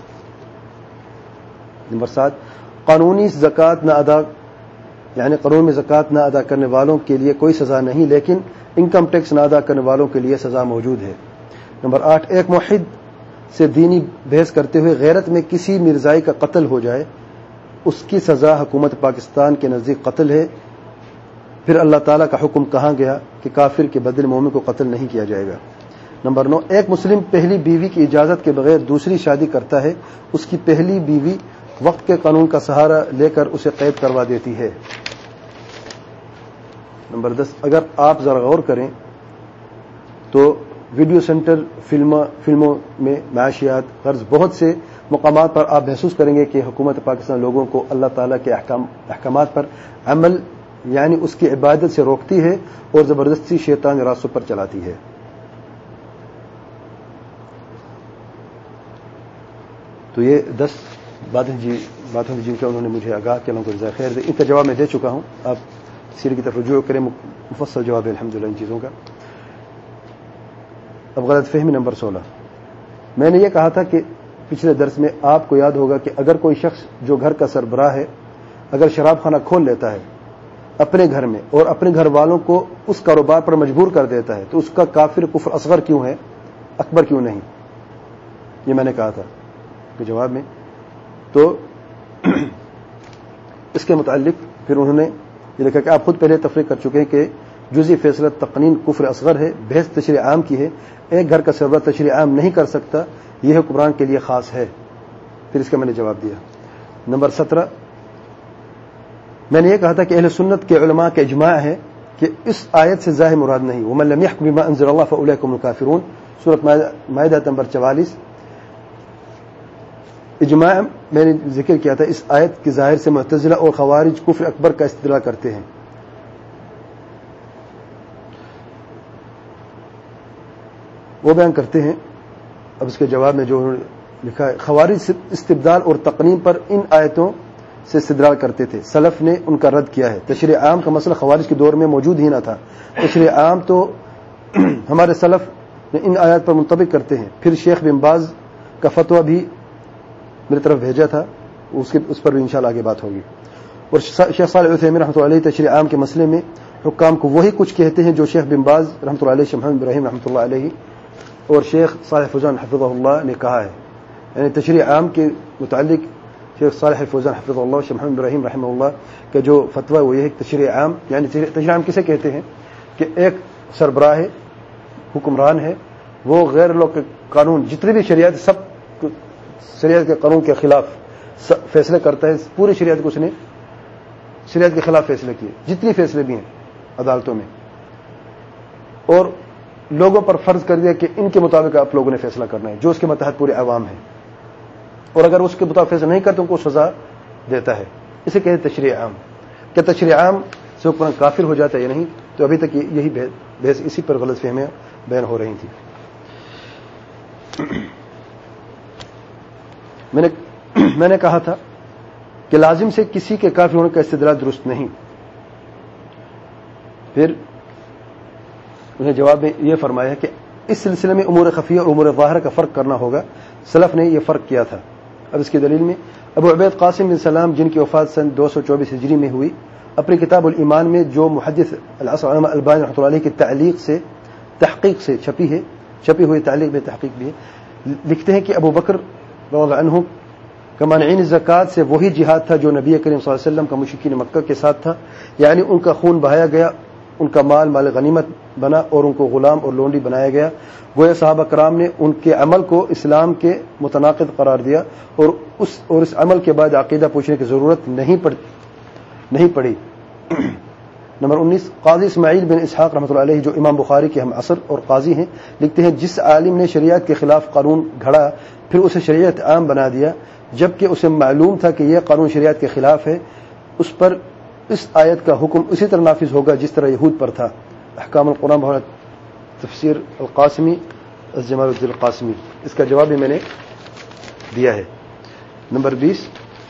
نمبر 7، قانون میں زکوٰۃ نہ ادا کرنے والوں کے لیے کوئی سزا نہیں، لیکن انکم ٹیکس نہ ادا کرنے والوں کے لیے سزا موجود ہے۔ نمبر 8، ایک موحد سے دینی بحث کرتے ہوئے غیرت میں کسی مرزائی کا قتل ہو جائے، اس کی سزا حکومت پاکستان کے نزدیک قتل ہے۔ پھر اللہ تعالیٰ کا حکم کہاں گیا کہ کافر کے بدلے مومن کو قتل نہیں کیا جائے گا۔ نمبر 9، ایک مسلم پہلی بیوی کی اجازت کے بغیر دوسری شادی کرتا ہے، اس کی پہلی بیوی وقت کے قانون کا سہارا لے کر اسے قید کروا دیتی ہے۔ نمبر 10، اگر آپ ذرا غور کریں تو ویڈیو سینٹر فلموں میں معاشیات قرض بہت سے مقامات پر آپ محسوس کریں گے کہ حکومت پاکستان لوگوں کو اللہ تعالیٰ کے احکامات پر عمل یعنی اس کی عبادت سے روکتی ہے اور زبردستی شیطان راستوں پر چلاتی ہے۔ تو یہ 10 باتیں جن کا انہوں نے مجھے آگاہ کیا، کو جزائے خیر دے، ان کا جواب میں دے چکا ہوں، آپ سیرت کی طرف رجوع کریں، مفصل جواب ہے الحمدللہ ان چیزوں کا۔ اب غلط فہمی نمبر 16، میں نے یہ کہا تھا کہ پچھلے درس میں آپ کو یاد ہوگا کہ اگر کوئی شخص جو گھر کا سربراہ ہے اگر شراب خانہ کھول لیتا ہے اپنے گھر میں اور اپنے گھر والوں کو اس کاروبار پر مجبور کر دیتا ہے تو اس کا کافر کفر اصغر کیوں ہے، اکبر کیوں نہیں؟ یہ میں نے کہا تھا کے جواب میں۔ تو اس کے متعلق پھر انہوں نے یہ لکھا کہ آپ خود پہلے تفریق کر چکے ہیں کہ جزئی فیصلہ تقنین کفر اصغر ہے، بحث تشریع عام کی ہے، ایک گھر کا سربراہ تشریع عام نہیں کر سکتا، یہ حکمران کے لیے خاص ہے۔ پھر اس کا میں نے جواب دیا۔ نمبر 17، میں نے یہ کہا تھا کہ اہل سنت کے علماء کا اجماع ہے کہ اس آیت سے ظاہر مراد نہیں، ومن لم يحكم بما انزل الله فاولئك هم الكافرون، سورۃ مائدہ نمبر 44۔ اجماع میں نے ذکر کیا تھا، اس آیت کی ظاہر سے معتزلہ اور خوارج کفر اکبر کا استدلال کرتے ہیں۔ وہ بیان کرتے ہیں، اب اس کے جواب میں جو انہوں نے لکھا ہے، خوارج استبدال اور تقنین پر ان آیتوں سے استدلال کرتے تھے، سلف نے ان کا رد کیا ہے۔ تشریع عام کا مسئلہ خوارج کے دور میں موجود ہی نہ تھا، تشریع عام تو ہمارے سلف نے ان آیات پر منطبق کرتے ہیں۔ پھر شیخ بن باز کا فتویٰ بھی میری طرف بھیجا تھا، اس پر بھی انشاءاللہ آگے بات ہوگی۔ اور شیخ صالح عثیمین رحمۃ اللہ علیہ تشریع عام کے مسئلے میں حکام کو وہی کچھ کہتے ہیں جو شیخ بن باز رحمۃ اللہ علیہ، شیخ محمد ابراہیم رحمۃ اللہ علیہ اور شیخ صالح فوزان حفظہ اللہ نے کہا ہے، یعنی تشریع عام کے متعلق شیخ صالح فوزان حفظہ اللہ، شیخ محمد ابراہیم رحمہ اللہ کا جو فتویٰ وہ یہ ہے کہ تشریع عام یعنی تشریع عام کسے کہتے ہیں کہ ایک سربراہ ہے، حکمران ہے، وہ غیر لوگ کے قانون جتنے بھی شریعت سب شریعت کے قانون کے خلاف فیصلے کرتا ہے، پوری شریعت کو اس نے شریعت کے خلاف فیصلے کیے، جتنی فیصلے بھی ہیں عدالتوں میں، اور لوگوں پر فرض کر دیا کہ ان کے مطابق آپ لوگوں نے فیصلہ کرنا ہے، جو اس کے متحد پورے عوام ہیں، اور اگر اس کے مطابق فیصلہ نہیں کرتے ان کو سزا دیتا ہے۔ اسے کہتے ہیں تشریع عام۔ کیا تشریع عام سے حکمران کافر ہو جاتا ہے یا نہیں؟ تو ابھی تک یہی بحث اسی پر غلط فہمیاں بیان ہو رہی تھی۔ میں نے کہا تھا کہ لازم سے کسی کے کافر ہونے کا استدلال درست نہیں۔ پھر انہیں جواب میں یہ فرمایا کہ اس سلسلے میں امور خفیہ اور امور ظاہرہ کا فرق کرنا ہوگا، سلف نے یہ فرق کیا تھا۔ اب اس کی دلیل میں ابو عبید قاسم بن سلام جن کی وفات سن 224 ہجری میں ہوئی، اپنی کتاب الایمان میں جو محدث العصر علامہ البانی رحمۃ اللہ علیہ کی تحقیق سے چھپی ہوئی تعلیق میں تحقیق بھی ہے، لکھتے ہیں کہ ابو بکر رضی اللہ عنہ کا مانعین زکوٰۃ سے وہی جہاد تھا جو نبی کریم صلی اللہ علیہ وسلم کا مشرکین مکہ کے ساتھ تھا، یعنی ان کا خون بہایا گیا، ان کا مال غنیمت بنا اور ان کو غلام اور لونڈی بنایا گیا۔ گویا صحابہ کرام نے ان کے عمل کو اسلام کے متناقض قرار دیا اور اس عمل کے بعد عقیدہ پوچھنے کی ضرورت نہیں پڑی۔ نمبر 19، قاضی اسماعیل بن اسحاق رحمۃ اللہ علیہ جو امام بخاری کے ہم عصر اور قاضی ہیں، لکھتے ہیں جس عالم نے شریعت کے خلاف قانون گھڑا پھر اسے شریعت عام بنا دیا جبکہ اسے معلوم تھا کہ یہ قانون شریعت کے خلاف ہے، اس پر اس آیت کا حکم اسی طرح نافذ ہوگا جس طرح یہود پر تھا۔ احکام القرآن بحال تفسیر القاسمی جمال الدین القاسمی، اس کا جواب بھی میں نے دیا ہے۔ نمبر 20،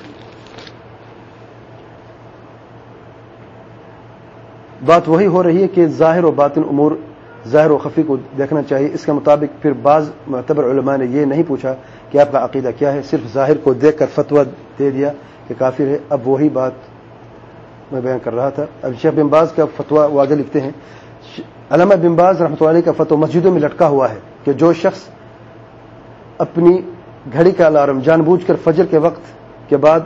بات وہی ہو رہی ہے کہ ظاہر و باطن امور ظاہر و خفی کو دیکھنا چاہیے۔ اس کے مطابق پھر بعض معتبر علماء نے یہ نہیں پوچھا کہ آپ کا عقیدہ کیا ہے، صرف ظاہر کو دیکھ کر فتویٰ دے دیا کہ کافر ہے۔ اب وہی بات میں بیان کر رہا تھا۔ اب شیخ بن باز کا فتویٰ واضح لکھتے ہیں، علامہ بن باز رحمۃ اللہ علیہ کا فتویٰ مسجدوں میں لٹکا ہوا ہے کہ جو شخص اپنی گھڑی کا الارم جان بوجھ کر فجر کے وقت کے بعد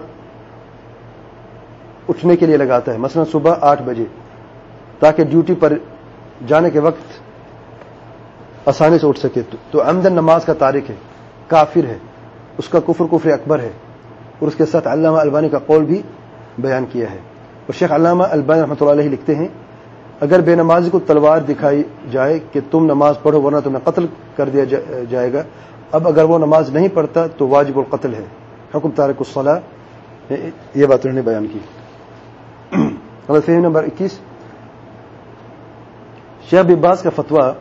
اٹھنے کے لیے لگاتا ہے، مثلا صبح 8 بجے، تاکہ ڈیوٹی پر جانے کے وقت آسانی سے اٹھ سکے، تو عمدن نماز کا تارک ہے، کافر ہے، اس کا کفر اکبر ہے۔ اور اس کے ساتھ علامہ البانی کا قول بھی بیان کیا ہے۔ اور شیخ علامہ البانی رحمۃ اللہ علیہ لکھتے ہیں اگر بے نمازی کو تلوار دکھائی جائے کہ تم نماز پڑھو ورنہ تمہیں قتل کر دیا جائے گا، اب اگر وہ نماز نہیں پڑھتا تو واجب القتل ہے، حکم تارک الصلاۃ، یہ بات انہوں نے بیان کی۔ نمبر 21، شیخ بن باز کا فتویٰ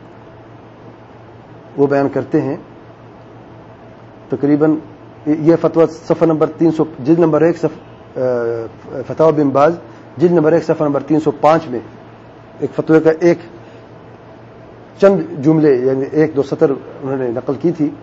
وہ بیان کرتے ہیں، تقریباً یہ فتویٰ صفحہ نمبر 300 جلد نمبر 1 فتاوی بن باز جلد نمبر 1 صفحہ نمبر 305 میں ایک فتوے کا ایک چند جملے یعنی 1-2 سطر انہوں نے نقل کی تھی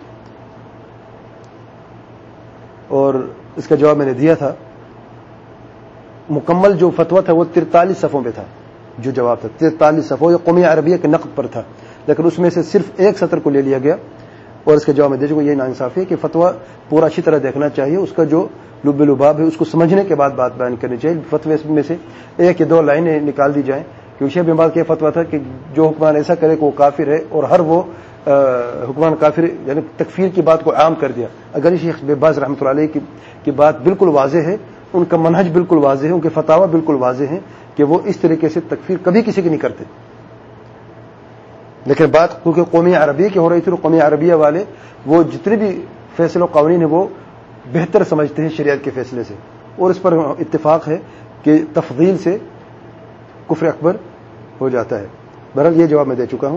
اور اس کا جواب میں نے دیا تھا۔ مکمل جو فتویٰ تھا وہ 43 صفحوں پہ تھا، جو جواب تھا 43 صفحوں، یہ قومی عربیہ کے نقد پر تھا، لیکن اس میں سے صرف ایک سطر کو لے لیا گیا اور اس کے جواب میں دے چکا۔ یہ ناانصافی ہے کہ فتویٰ پورا اچھی طرح دیکھنا چاہیے، اس کا جو لب لباب ہے اس کو سمجھنے کے بعد بات بیان کرنی چاہیے۔ فتوے میں سے 1 یا 2 لائنیں نکال دی جائیں کہ شیخ بن باز کا فتویٰ تھا کہ جو حکمران ایسا کرے کہ وہ کافر ہے، اور ہر وہ حکمران کافر یعنی تکفیر کی بات کو عام کر دیا۔ اگر شیخ بن باز رحمۃ اللہ علیہ کی بات بالکل واضح ہے، ان کا منہج بالکل واضح ہے، ان کے فتاوی بالکل واضح ہیں کہ وہ اس طریقے سے تکفیر کبھی کسی کی نہیں کرتے، لیکن بات کیونکہ قومی عربیہ کی ہو رہی تھی، قومی عربیہ والے وہ جتنے بھی فیصلے و قوانین ہیں وہ بہتر سمجھتے ہیں شریعت کے فیصلے سے، اور اس پر اتفاق ہے کہ تفضیل سے کفر اکبر ہو جاتا ہے۔ بہرحال یہ جواب میں دے چکا ہوں۔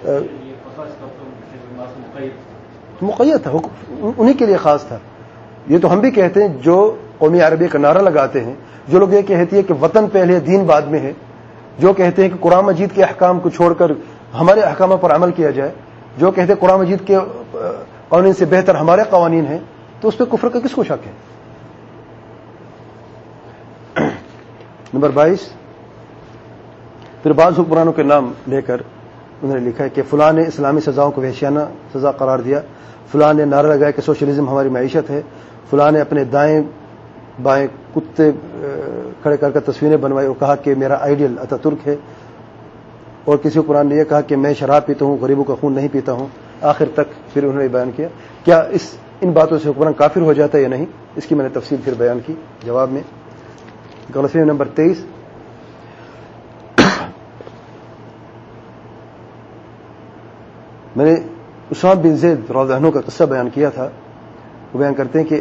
مقید تھا، انہی کے لیے خاص تھا۔ یہ تو ہم بھی کہتے ہیں جو قومی عربیہ کا نعرہ لگاتے ہیں، جو لوگ یہ کہتی ہے کہ وطن پہلے دین بعد میں ہے، جو کہتے ہیں کہ قرآن مجید کے احکام کو چھوڑ کر ہمارے احکامات پر عمل کیا جائے، جو کہتے ہیں قرآن مجید کے قوانین سے بہتر ہمارے قوانین ہیں، تو اس پہ کفر کا کس کو شک ہے؟ نمبر 22، پھر بعض حکمرانوں کے نام لے کر انہوں نے لکھا ہے کہ فلاں نے اسلامی سزاؤں کو وحشیانہ سزا قرار دیا، فلاں نے نعرہ لگایا کہ سوشلزم ہماری معیشت ہے، فلاں نے اپنے دائیں بائیں کتے کھڑے کر تصویریں بنوائی اور کہا کہ میرا آئیڈیل اتا ترک ہے، اور کسی حکمران نے یہ کہا کہ میں شراب پیتا ہوں، غریبوں کا خون نہیں پیتا ہوں۔ آخر تک پھر انہوں نے بیان کیا کیا ان باتوں سے حکمران کافر ہو جاتا ہے یا نہیں، اس کی میں نے تفصیل پھر بیان کی جواب میں۔ غلطی نمبر 23، میں نے اسامہ بن زید رضی اللہ عنہ کا قصہ بیان کیا تھا۔ وہ بیان کرتے ہیں کہ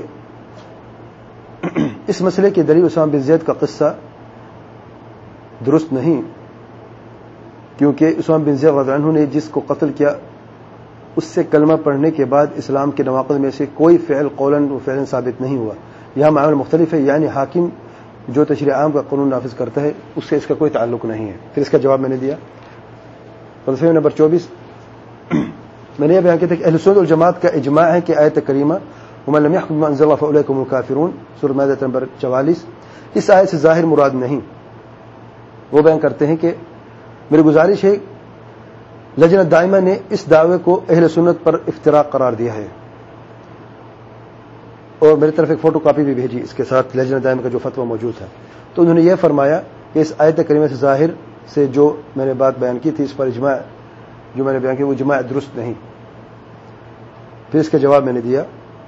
اس مسئلے کی دلیل اسامہ بن زید کا قصہ درست نہیں، کیونکہ اسامہ بن زید رضی اللہ عنہ نے جس کو قتل کیا اس سے کلمہ پڑھنے کے بعد اسلام کے نواقض میں سے کوئی فعل قولاً و فعلاً ثابت نہیں ہوا۔ یہاں معاملہ مختلف ہے، یعنی حاکم جو تشریع عام کا قانون نافذ کرتا ہے اس سے اس کا کوئی تعلق نہیں ہے۔ پھر اس کا جواب میں نے دیا۔ فلسفہ نمبر 24، میں نے یہ بیان کیا تھا کہ اہل سنت والجماعت کا اجماع ہے کہ آیت کریمہ ومن لم يحكم بما انزل الله فاولئك هم الكافرون، سورۃ مائدہ نمبر 44، اس آیت سے ظاہر مراد نہیں، وہ بیان کرتے ہیں کہ میری گزارش ہے لجنہ دائمہ نے اس دعوے کو اہل سنت پر افتراق قرار دیا ہے، اور میری طرف ایک فوٹو کاپی بھی بھیجی اس کے ساتھ لجنہ دائمہ کا جو فتویٰ موجود ہے. تو انہوں نے یہ فرمایا کہ اس آیت کریمہ سے ظاہر سے جو میں نے بات بیان کی تھی اس پر اجماع جو میں نے بیان کیا وہ اجماع درست نہیں. پھر اس کا جواب میں نے دیا.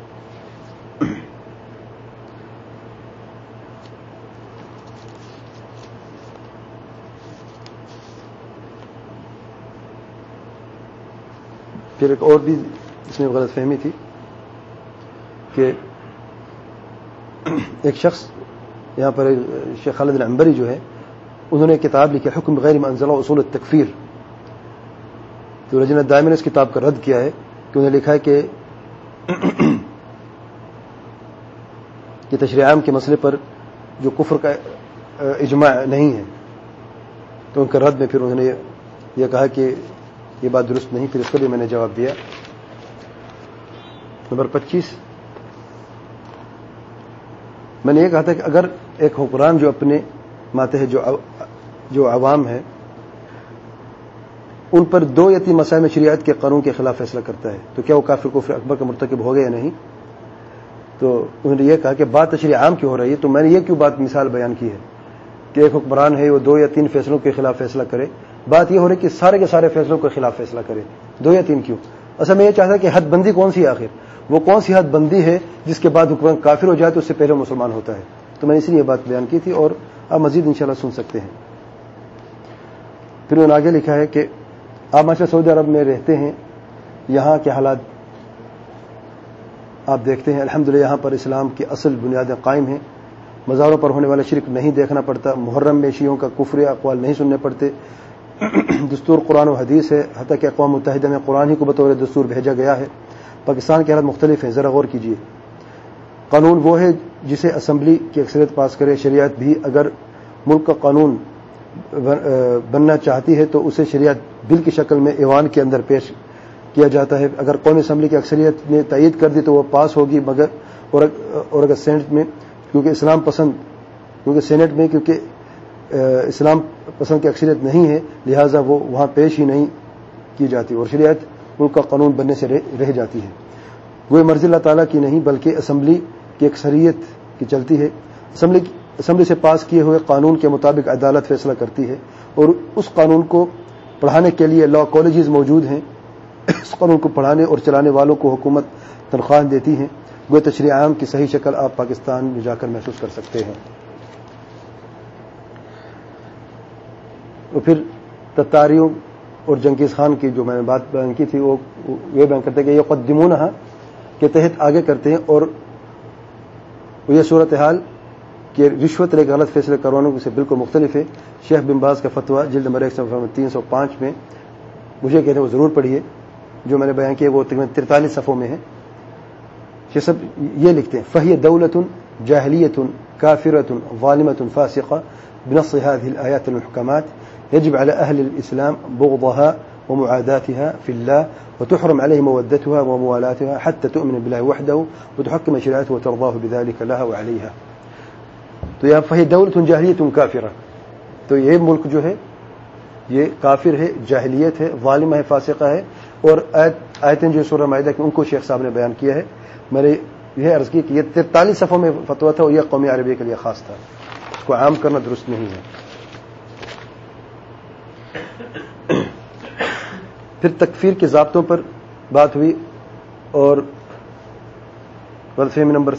پھر ایک اور بھی اس میں غلط فہمی تھی کہ ایک شخص یہاں پر شیخ خالد العنبری جو ہے انہوں نے کتاب لکھی حکم غیر ما انزل اصول التکفیر. تو لجنہ دائمہ نے اس کتاب کا رد کیا ہے کہ انہوں نے لکھا ہے کہ تشریع عام کے مسئلے پر جو کفر کا اجماع نہیں ہے. تو ان کا رد میں پھر انہوں نے یہ کہا کہ یہ بات درست نہیں. پھر اس کا بھی میں نے جواب دیا. نمبر 25 میں نے یہ کہا تھا کہ اگر ایک حکمران جو اپنے ماتحت جو عوام ہے ان پر 2 یا 3 مسائل میں شریعت کے قانون کے خلاف فیصلہ کرتا ہے تو کیا وہ کافر کفر اکبر کا مرتکب ہو گیا یا نہیں؟ تو انہوں نے یہ کہا کہ بات تشریع عام کی ہو رہی ہے. تو میں نے یہ کیوں بات مثال بیان کی ہے کہ ایک حکمران ہے وہ 2 یا 3 فیصلوں کے خلاف فیصلہ کرے. بات یہ ہو رہی ہے کہ سارے کے سارے فیصلوں کے خلاف فیصلہ کرے. 2 یا 3 کیوں؟ اصل میں یہ چاہتا کہ حد بندی کون سی ہے، آخر وہ کون سی حد بندی ہے جس کے بعد حکمران کافر ہو جائے تو اس سے پہلے مسلمان ہوتا ہے. تو میں نے اس لیے یہ بات بیان کی تھی اور آپ مزید انشاءاللہ سن سکتے ہیں. پھر انہوں نے آگے لکھا ہے کہ آپ ماشاء سعودی عرب میں رہتے ہیں، یہاں کے حالات آپ دیکھتے ہیں. الحمدللہ یہاں پر اسلام کی اصل بنیادیں قائم ہیں. مزاروں پر ہونے والا شرک نہیں دیکھنا پڑتا. محرم میں شیعوں کا کفر اقوال نہیں سننے پڑتے. دستور قرآن و حدیث ہے، حتیٰ کہ اقوام متحدہ میں قرآن ہی کو بطور دستور بھیجا گیا ہے. پاکستان کے حالات مختلف ہیں، ذرا غور کیجیے. قانون وہ ہے جسے اسمبلی کی اکثریت پاس کرے. شریعت بھی اگر ملک کا قانون بننا چاہتی ہے تو اسے شریعت بل کی شکل میں ایوان کے اندر پیش کیا جاتا ہے. اگر قومی اسمبلی کی اکثریت نے تائید کر دی تو وہ پاس ہوگی، مگر اور اگر سینٹ میں کیونکہ اسلام پسند کی اکثریت نہیں ہے لہٰذا وہ وہاں پیش ہی نہیں کی جاتی اور شریعت ملک کا قانون بننے سے رہ جاتی ہے. وہ مرضی اللہ تعالیٰ کی نہیں بلکہ اسمبلی کی اکثریت کی چلتی ہے. اسمبلی سے پاس کیے ہوئے قانون کے مطابق عدالت فیصلہ کرتی ہے اور اس قانون کو پڑھانے کے لیے لا کالجز موجود ہیں. اس قانون کو پڑھانے اور چلانے والوں کو حکومت تنخواہ دیتی ہیں. وہ تشریع عام کی صحیح شکل آپ پاکستان میں جا کر محسوس کر سکتے ہیں. اور پھر تتاریوں اور جنگیز خان کی جو میں نے بات بیان کی تھی وہ یہ بیان کرتے ہیں کہ یہ قدمونہ کے تحت آگے کرتے ہیں اور یہ صورتحال کہ رشوت لے کے غلط فیصلے کروانے سے بالکل مختلف ہے. شیخ بن باز کا فتویٰ جلد نمبر 305 میں مجھے کہتے ہیں وہ ضرور پڑھیے. جو میں نے بیان کیا وہ تقریباً 43 صفحوں میں ہے. شیخ صاحب یہ لکھتے ہیں فہی دولت جاہلیت کافرۃ ظالمۃ فاسقہ بنص هذه الآيات المحكمات يجب على أهل الإسلام بغضها ومعاداتها في الله وتحرم عليه مودتها وموالاتها حتى تؤمن بالله وحده وتحكم شريعته وترضاه بذلك لها وعليها. تو یہاں فہی دولت جاہلیت کافرہ، تو یہ ملک جو ہے یہ کافر ہے، جاہلیت ہے، ظالمہ ہے، فاسقہ ہے. اور آیتیں جو سورہ مائدہ کی ان کو شیخ صاحب نے بیان کیا ہے. میں نے یہ عرض کی کہ یہ 43 صفحوں میں فتویٰ تھا اور یہ قومی عربیہ کے لیے خاص تھا. اس کو عام کرنا درست نہیں ہے. پھر تکفیر کے ضابطوں پر بات ہوئی اور غلط فہمی نمبر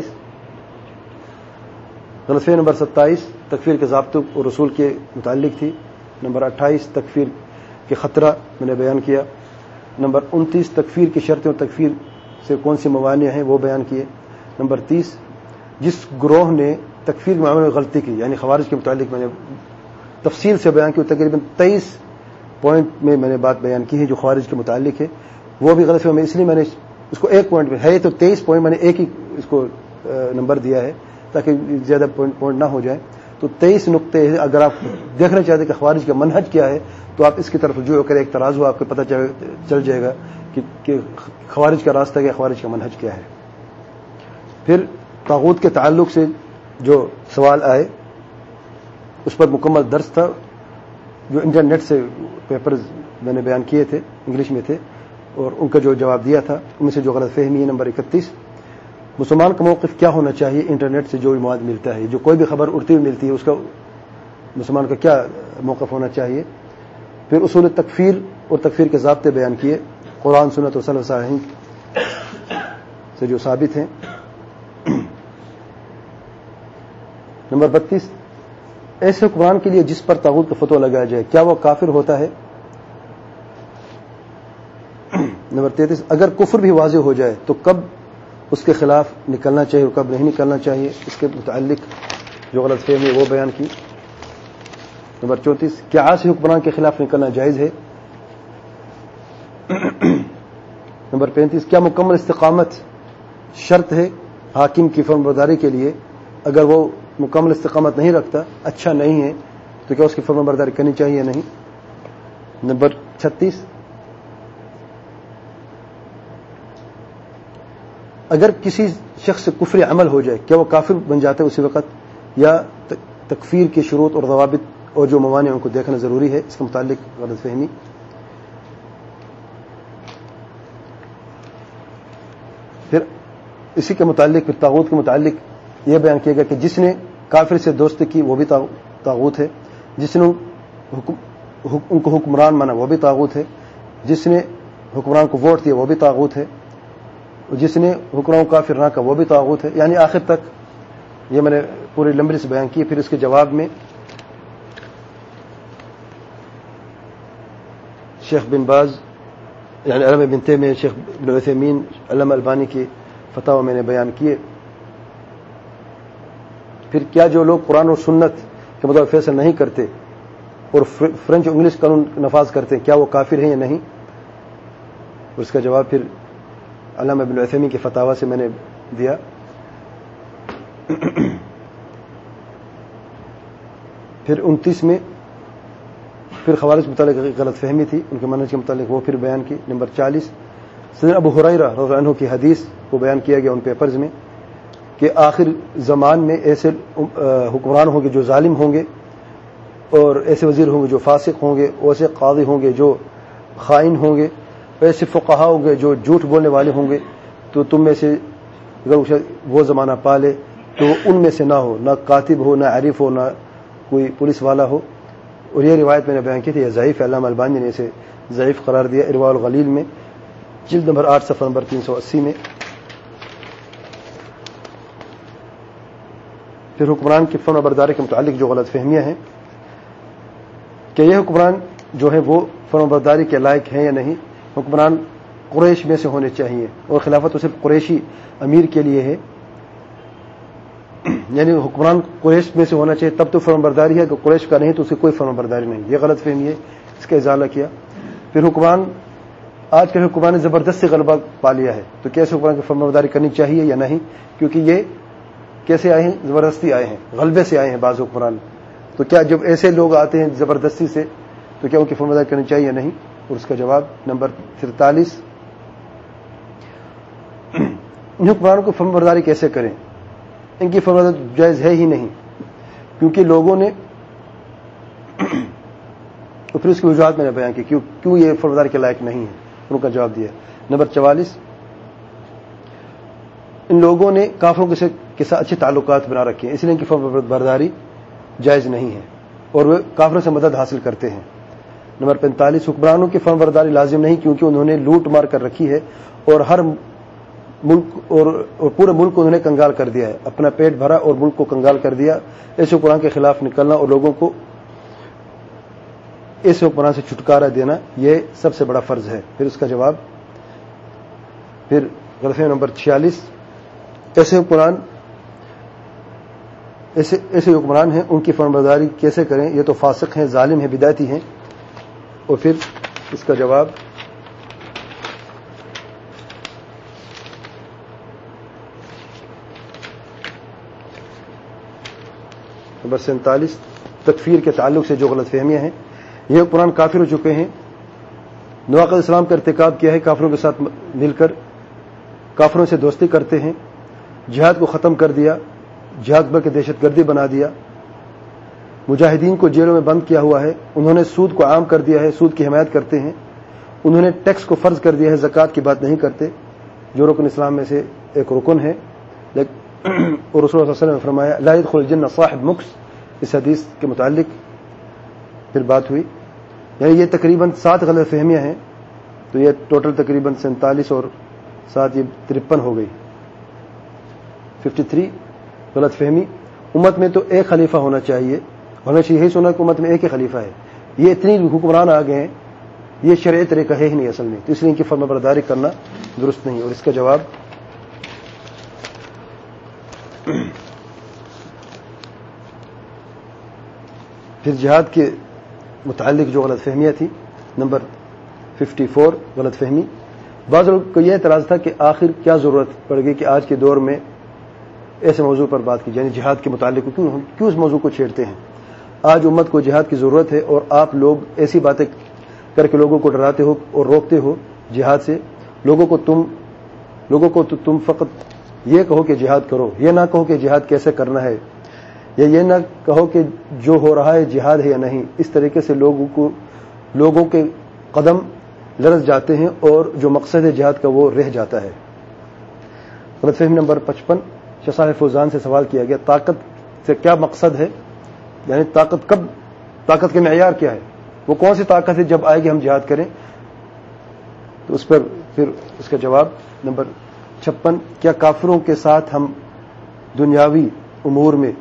27 تکفیر کے ضابطوں اور رسول کے متعلق تھی. نمبر 28 تکفیر کے خطرہ میں نے بیان کیا. نمبر 29 تکفیر کی شرطیں اور تکفیر سے کون سی موانع ہیں وہ بیان کیے. نمبر 30 جس گروہ نے تکفیر کے معاملے میں غلطی کی یعنی خوارج کے متعلق میں نے تفصیل سے بیان کی. تقریباً 23 پوائنٹ میں نے بات بیان کی ہے جو خوارج کے متعلق ہے. وہ بھی غلط فہمی، اس لیے میں نے اس کو ایک پوائنٹ میں ہے تو 23 پوائنٹ میں نے ایک ہی اس کو نمبر دیا ہے تاکہ زیادہ پوائنٹ نہ ہو جائے. تو 23 نقطے اگر آپ دیکھنا چاہتے کہ خوارج کا منہج کیا ہے تو آپ اس کی طرف رجوع کریں. ایک ترازو آپ کو پتہ چل جائے گا کہ خوارج کا راستہ کیا، خوارج کا منہج کیا ہے. پھر طاغوت کے تعلق سے جو سوال آئے اس پر مکمل درس تھا جو انٹرنیٹ سے پیپرز میں نے بیان کیے تھے، انگلش میں تھے، اور ان کا جو جواب دیا تھا ان میں سے جو غلط فہمی ہے نمبر 31، مسلمان کا موقف کیا ہونا چاہیے انٹرنیٹ سے جو بھی مواد ملتا ہے، جو کوئی بھی خبر اڑتی ہوئی ملتی ہے اس کا مسلمان کا کیا موقف ہونا چاہیے۔ پھر اصول تکفیر اور تکفیر کے ضابطے بیان کیے قرآن، سنت اور سلف صالحین سے جو ثابت ہیں۔ نمبر 32، ایسے حکمران کے لیے جس پر طاغوت کا فتویٰ لگایا جائے کیا وہ کافر ہوتا ہے؟ نمبر 33، اگر کفر بھی واضح ہو جائے تو کب اس کے خلاف نکلنا چاہیے اور کب نہیں نکلنا چاہیے، اس کے متعلق جو غلط فہمی ہے وہ بیان کی۔ نمبر 34، کیا عاصی حکمران کے خلاف نکلنا جائز ہے؟ نمبر 35، کیا مکمل استقامت شرط ہے حاکم کی فرمانبرداری کے لیے؟ اگر وہ مکمل استقامت نہیں رکھتا، اچھا نہیں ہے، تو کیا اس کی فرمانبرداری کرنی چاہیے یا نہیں؟ نمبر 36، اگر کسی شخص سے کفر عمل ہو جائے کیا وہ کافر بن جاتا ہے اسی وقت، یا تکفیر کی شروط اور ضوابط اور جو موانع ان کو دیکھنا ضروری ہے؟ اس کے متعلق غلط فہمی۔ پھر اسی کے متعلق پھر طاغوت کے متعلق یہ بیان کیا گیا کہ جس نے کافر سے دوستی کی وہ بھی طاغوت ہے، جس نے ان کو حکمران مانا وہ بھی طاغوت ہے، جس نے حکمران کو ووٹ دیا وہ بھی طاغوت ہے، جس نے حکمران کو کافر نہ کہا وہ بھی طاغوت ہے، یعنی آخر تک یہ میں نے پوری لمبی سے بیان کی۔ پھر اس کے جواب میں شیخ بن باز یعنی علامہ ابن تیمیہ، شیخ ابن عثیمین، علامہ البانی کے فتاوی میں نے بیان کیے۔ پھر کیا جو لوگ قرآن اور سنت کے مطابق فیصلہ نہیں کرتے اور فرینچ اور انگلش قانون نفاذ کرتے ہیں کیا وہ کافر ہیں یا نہیں؟ اس کا جواب پھر علامہ ابن عثیمین کے فتاوی سے میں نے دیا۔ پھر 29 میں پھر خوارج کے متعلق غلط فہمی تھی، ان کے منہج کے متعلق وہ پھر بیان کی۔ نمبر 40، سیدنا ابو ہریرہ رضی اللہ عنہ کی حدیث کو بیان کیا گیا ان پیپرز میں کہ آخر زمان میں ایسے حکمران ہوں گے جو ظالم ہوں گے، اور ایسے وزیر ہوں گے جو فاسق ہوں گے، ایسے قاضی ہوں گے جو خائن ہوں گے، ایسے فقہا ہوں گے جو جھوٹ بولنے والے ہوں گے، تو تم میں سے اگر وہ زمانہ پالے تو ان میں سے نہ ہو، نہ کاتب ہو، نہ عارف ہو، نہ کوئی پولیس والا ہو۔ اور یہ روایت میں نے بیان کی تھی، یہ ضعیف ہے، علامہ البانی نے اسے ضعیف قرار دیا ارواء الغلیل میں، جلد نمبر 8 صفحہ نمبر 380 میں۔ پھر حکمران کی فرمانبرداری کے متعلق جو غلط فہمیاں ہیں کہ یہ حکمران جو ہیں وہ فرمانبرداری کے لائق ہیں یا نہیں۔ حکمران قریش میں سے ہونے چاہیے اور خلافت تو صرف قریشی امیر کے لیے ہے، یعنی حکمران قریش میں سے ہونا چاہیے تب تو فرمانبرداری ہے، کہ قریش کا نہیں تو اسے کوئی فرمانبرداری نہیں، یہ غلط فہمی ہے، اس کا ازالہ کیا۔ پھر حکمران آج کے حکمران نے زبردستی غلبہ پا لیا ہے تو کیسے حکمران کی فرمانبرداری کرنی چاہیے یا نہیں، کیونکہ یہ کیسے آئے ہیں؟ زبردستی آئے ہیں، غلبے سے آئے ہیں بعض حکمران، تو کیا جب ایسے لوگ آتے ہیں زبردستی سے تو کیا ان کی فرمانبرداری کرنی چاہیے یا نہیں؟ اور اس کا جواب نمبر 43، ان حکمرانوں کو فرمانبرداری کیسے کریں؟ ان کی فرمانبرداری جائز ہے ہی نہیں، کیونکہ لوگوں نے اور پھر اس کی وجوہات میں نے بیان کی کیوں یہ فرمانبرداری کے لائق نہیں ہے، ان کا جواب دیا۔ نمبر 44، ان لوگوں نے کافروں کے ساتھ اچھے تعلقات بنا رکھے ہیں، اس لیے ان کی فرمانبرداری جائز نہیں ہے اور وہ کافروں سے مدد حاصل کرتے ہیں۔ نمبر 45، حکمرانوں کی فرمانبرداری لازم نہیں کیونکہ انہوں نے لوٹ مار کر رکھی ہے اور ہر ملک اور پورے ملک کو انہوں نے کنگال کر دیا ہے، اپنا پیٹ بھرا اور ملک کو کنگال کر دیا۔ ایسے حکمران کے خلاف نکلنا اور لوگوں کو ایسے حکمران سے چھٹکارا دینا یہ سب سے بڑا فرض ہے۔ پھر اس کا جواب پھر غلط فہمی نمبر 46، ایسے حکمران ہیں ان کی فرمانبرداری کیسے کریں؟ یہ تو فاسق ہیں، ظالم ہیں، بدعتی ہیں۔ اور پھر اس کا جواب نمبر 47، تکفیر کے تعلق سے جو غلط فہمیاں ہیں، یہ حکمران کافر ہو چکے ہیں، نواقض اسلام کا ارتکاب کیا ہے، کافروں کے ساتھ مل کر کافروں سے دوستی کرتے ہیں، جہاد کو ختم کر دیا، جہاد بلکہ دہشت گردی بنا دیا، مجاہدین کو جیلوں میں بند کیا ہوا ہے، انہوں نے سود کو عام کر دیا ہے، سود کی حمایت کرتے ہیں، انہوں نے ٹیکس کو فرض کر دیا ہے، زکوٰۃ کی بات نہیں کرتے جو رکن اسلام میں سے ایک رکن ہے۔ اور رسول اللہ صلی اللہ علیہ وسلم نے فرمایا لا يدخل الجنہ صاحب مکس، اس حدیث کے متعلق پھر بات ہوئی۔ یعنی یہ تقریباً 7 غلط فہمیاں ہیں، تو یہ ٹوٹل تقریباً 47 اور 7 یہ 53 ہو گئی، 53 غلط فہمی۔ امت میں تو ایک خلیفہ ہونا چاہیے، ہمیشہ یہی سنا کہ امت میں ایک ہی خلیفہ ہے، یہ اتنی حکمران آ گئے ہیں، یہ شرعی طریقہ ہے ہی نہیں اصل میں، تو اس لیے ان کی فرما برداری کرنا درست نہیں۔ اور اس کا جواب پھر جہاد کے متعلق جو غلط فہمیاں تھیں، نمبر 54 غلط فہمی، بعض لوگوں کو یہ اعتراض تھا کہ آخر کیا ضرورت پڑ گئی کہ آج کے دور میں ایسے موضوع پر بات کی، یعنی جہاد کے متعلق کیوں اس موضوع کو چھیڑتے ہیں؟ آج امت کو جہاد کی ضرورت ہے اور آپ لوگ ایسی باتیں کر کے لوگوں کو ڈراتے ہو اور روکتے ہو جہاد سے۔ لوگوں کو تم فقط یہ کہو کہ جہاد کرو، یہ نہ کہو کہ جہاد کیسے کرنا ہے، یا یہ نہ کہو کہ جو ہو رہا ہے جہاد ہے یا نہیں۔ اس طریقے سے لوگوں کے قدم لرز جاتے ہیں اور جو مقصد ہے جہاد کا وہ رہ جاتا ہے۔ غلط فہمی نمبر 55، شیخ صالح فوزان سے سوال کیا گیا طاقت سے کیا مقصد ہے، یعنی طاقت کے معیار کیا ہے، وہ کون سی طاقت ہے جب آئے گی ہم جہاد کریں؟ تو اس پر پھر اس کا جواب نمبر 56، کیا کافروں کے ساتھ ہم دنیاوی امور میں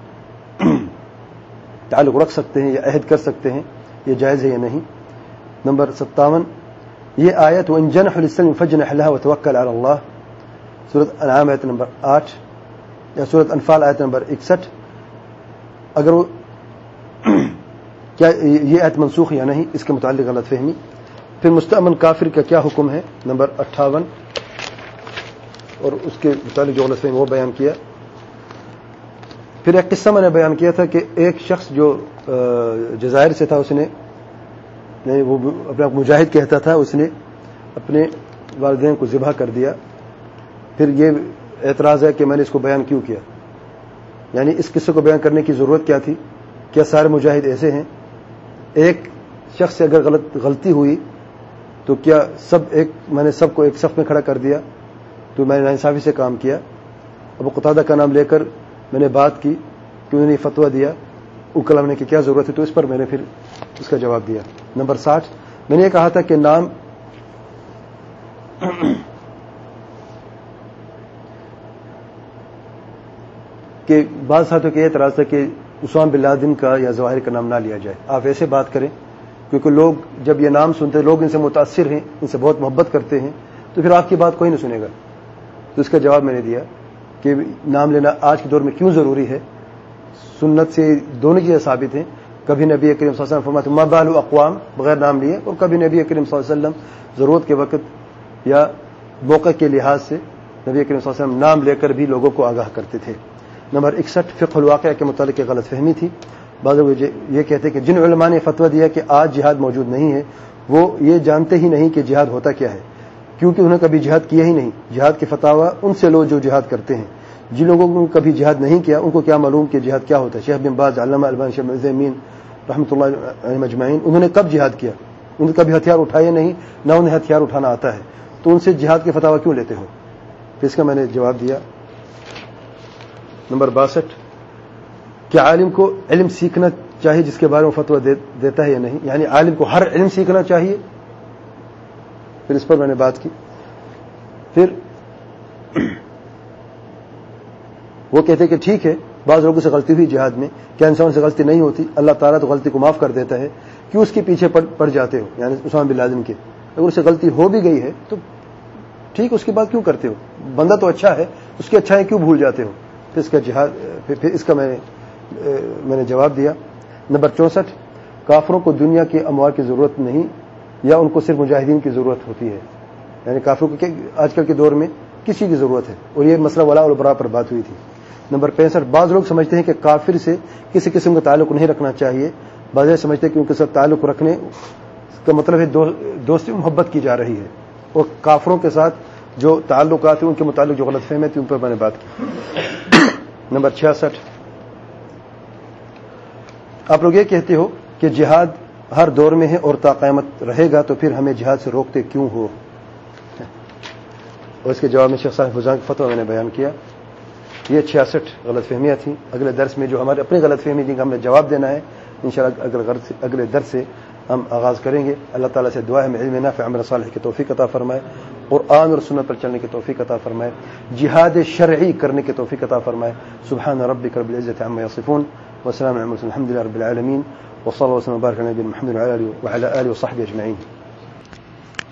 تعلق رکھ سکتے ہیں یا عہد کر سکتے ہیں، یہ جائز ہے یا نہیں؟ نمبر 57، یہ آیت وَإِن جَنَحُوا لِلسَّلْمِ فَاجْنَحْ لَهَا وَتَوَكَّلْ عَلَى اللَّهِ، سورۃ انعام آیت نمبر 8 یا سورۃ انفال آیت نمبر 61، اگر وہ کیا یہ آیت منسوخ یا نہیں، اس کے متعلق غلط فہمی۔ پھر مستأمن کافر کا کیا حکم ہے، نمبر 58، اور اس کے متعلق جو غلط فہمی وہ بیان کیا۔ پھر ایک قصہ میں نے بیان کیا تھا کہ ایک شخص جو جزائر سے تھا، اس نے وہ اپنے آپ مجاہد کہتا تھا، اس نے اپنے والدین کو ذبح کر دیا۔ پھر یہ اعتراض ہے کہ میں نے اس کو بیان کیوں کیا، یعنی اس قصے کو بیان کرنے کی ضرورت کیا تھی؟ کیا سارے مجاہد ایسے ہیں؟ ایک شخص سے اگر غلطی ہوئی تو کیا میں نے سب کو ایک صف میں کھڑا کر دیا؟ تو میں نے ناانصافی سے کام کیا۔ ابو قتادہ کا نام لے کر میں نے بات کی کہ انہوں نے فتویٰ دیا، کلام نے کی کیا ضرورت ہے؟ تو اس پر میں نے پھر اس کا جواب دیا۔ نمبر 60، میں نے یہ کہا تھا کہ نام کہ بعض ساتھوں کے یہ اعتراض تھا کہ اسامہ بن لادن کا یا ظواہر کا نام نہ لیا جائے، آپ ایسے بات کریں، کیونکہ لوگ جب یہ نام سنتے لوگ ان سے متاثر ہیں، ان سے بہت محبت کرتے ہیں، تو پھر آپ کی بات کوئی نہیں سنے گا۔ تو اس کا جواب میں نے دیا کہ نام لینا آج کے دور میں کیوں ضروری ہے، سنت سے دونوں چیزیں ثابت ہیں۔ کبھی نبی کریم صلی اللہ علیہ وسلم فرماتے ما بال اقوام بغیر نام لیے، اور کبھی نبی کریم صلی اللہ علیہ وسلم ضرورت کے وقت یا موقع کے لحاظ سے نبی کریم صلی اللہ علیہ وسلم نام لے کر بھی لوگوں کو آگاہ کرتے تھے۔ نمبر 61، فقہ الواقعہ کے متعلق غلط فہمی تھی۔ بعض لوگ یہ کہتے کہ جن علماء نے فتویٰ دیا کہ آج جہاد موجود نہیں ہے، وہ یہ جانتے ہی نہیں کہ جہاد ہوتا کیا ہے، کیونکہ انہوں نے کبھی جہاد کیا ہی نہیں۔ جہاد کے فتاویٰ ان سے لو جو جہاد کرتے ہیں، جن لوگوں کو کبھی جہاد نہیں کیا ان کو کیا معلوم کہ جہاد کیا ہوتا ہے۔ شیخ بن باز، علامہ البانی، شیخ عثیمین رحمۃ اللہ علیہ مجمعین، انہوں نے کب جہاد کیا؟ انہوں نے کبھی ہتھیار اٹھائے نہیں، نہ انہیں ہتھیار اٹھانا آتا ہے، تو ان سے جہاد کے فتاویٰ کیوں لیتے ہو؟ اس کا میں نے جواب دیا۔ نمبر 62، کیا عالم کو علم سیکھنا چاہیے جس کے بارے میں فتویٰ دیتا ہے یا نہیں، یعنی عالم کو ہر علم سیکھنا چاہیے؟ پھر اس پر میں نے بات کی۔ پھر وہ کہتے کہ ٹھیک ہے، بعض لوگوں سے غلطی ہوئی جہاد میں، کیا انسان سے غلطی نہیں ہوتی؟ اللہ تعالیٰ تو غلطی کو معاف کر دیتا ہے، کیوں اس کے پیچھے پڑ جاتے ہو؟ یعنی اسامہ بن لادن کے اگر اس سے غلطی ہو بھی گئی ہے تو ٹھیک، اس کی بات کیوں کرتے ہو؟ بندہ تو اچھا ہے، اس کی اچھائیں کیوں بھول جاتے ہو؟ پھر اس کا پھر اس کا میں نے جواب دیا۔ نمبر 64، کافروں کو دنیا کے اموال کی ضرورت نہیں، یا ان کو صرف مجاہدین کی ضرورت ہوتی ہے، یعنی کافروں کو آج کل کے دور میں کسی کی ضرورت ہے، اور یہ مسئلہ ولاء والبراء پر بات ہوئی تھی۔ نمبر 65، بعض لوگ سمجھتے ہیں کہ کافر سے کسی قسم کا تعلق نہیں رکھنا چاہیے، بعض سمجھتے ہیں کہ ان کے ساتھ تعلق رکھنے کا مطلب ہے دوستی محبت کی جا رہی ہے، اور کافروں کے ساتھ جو تعلقات ہیں ان کے متعلق جو غلط فہمی تھی ان پر میں نے بات کی۔ نمبر 66، آپ لوگ یہ کہتے ہو کہ جہاد ہر دور میں ہے اور تا قیامت رہے گا، تو پھر ہمیں جہاد سے روکتے کیوں ہو؟ اور اس کے جواب میں شیخ صالح فوزان کا فتویٰ میں نے بیان کیا. یہ 66 غلط فہمیاں تھیں. اگلے درس میں جو ہمارے اپنی غلط فہمی جن کا ہمیں جواب دینا ہے انشاءاللہ اگلے درس سے ہم آغاز کریں گے. اللہ تعالیٰ سے دعا ہے ہمیں علم نافع عمل صالح کی توفیق عطا فرمائے، قرآن اور سنت پر چلنے کی توفیق عطا فرمائے، جہاد شرعی کرنے کی توفیق عطا فرمائے. سبحان ربک رب العزة عما یصفون وسلام علی المرسلین الحمد للہ رب العالمین وصلی اللہ وسلم وبارک علی نبینا محمد وعلی آلہ وصحبہ اجمعین.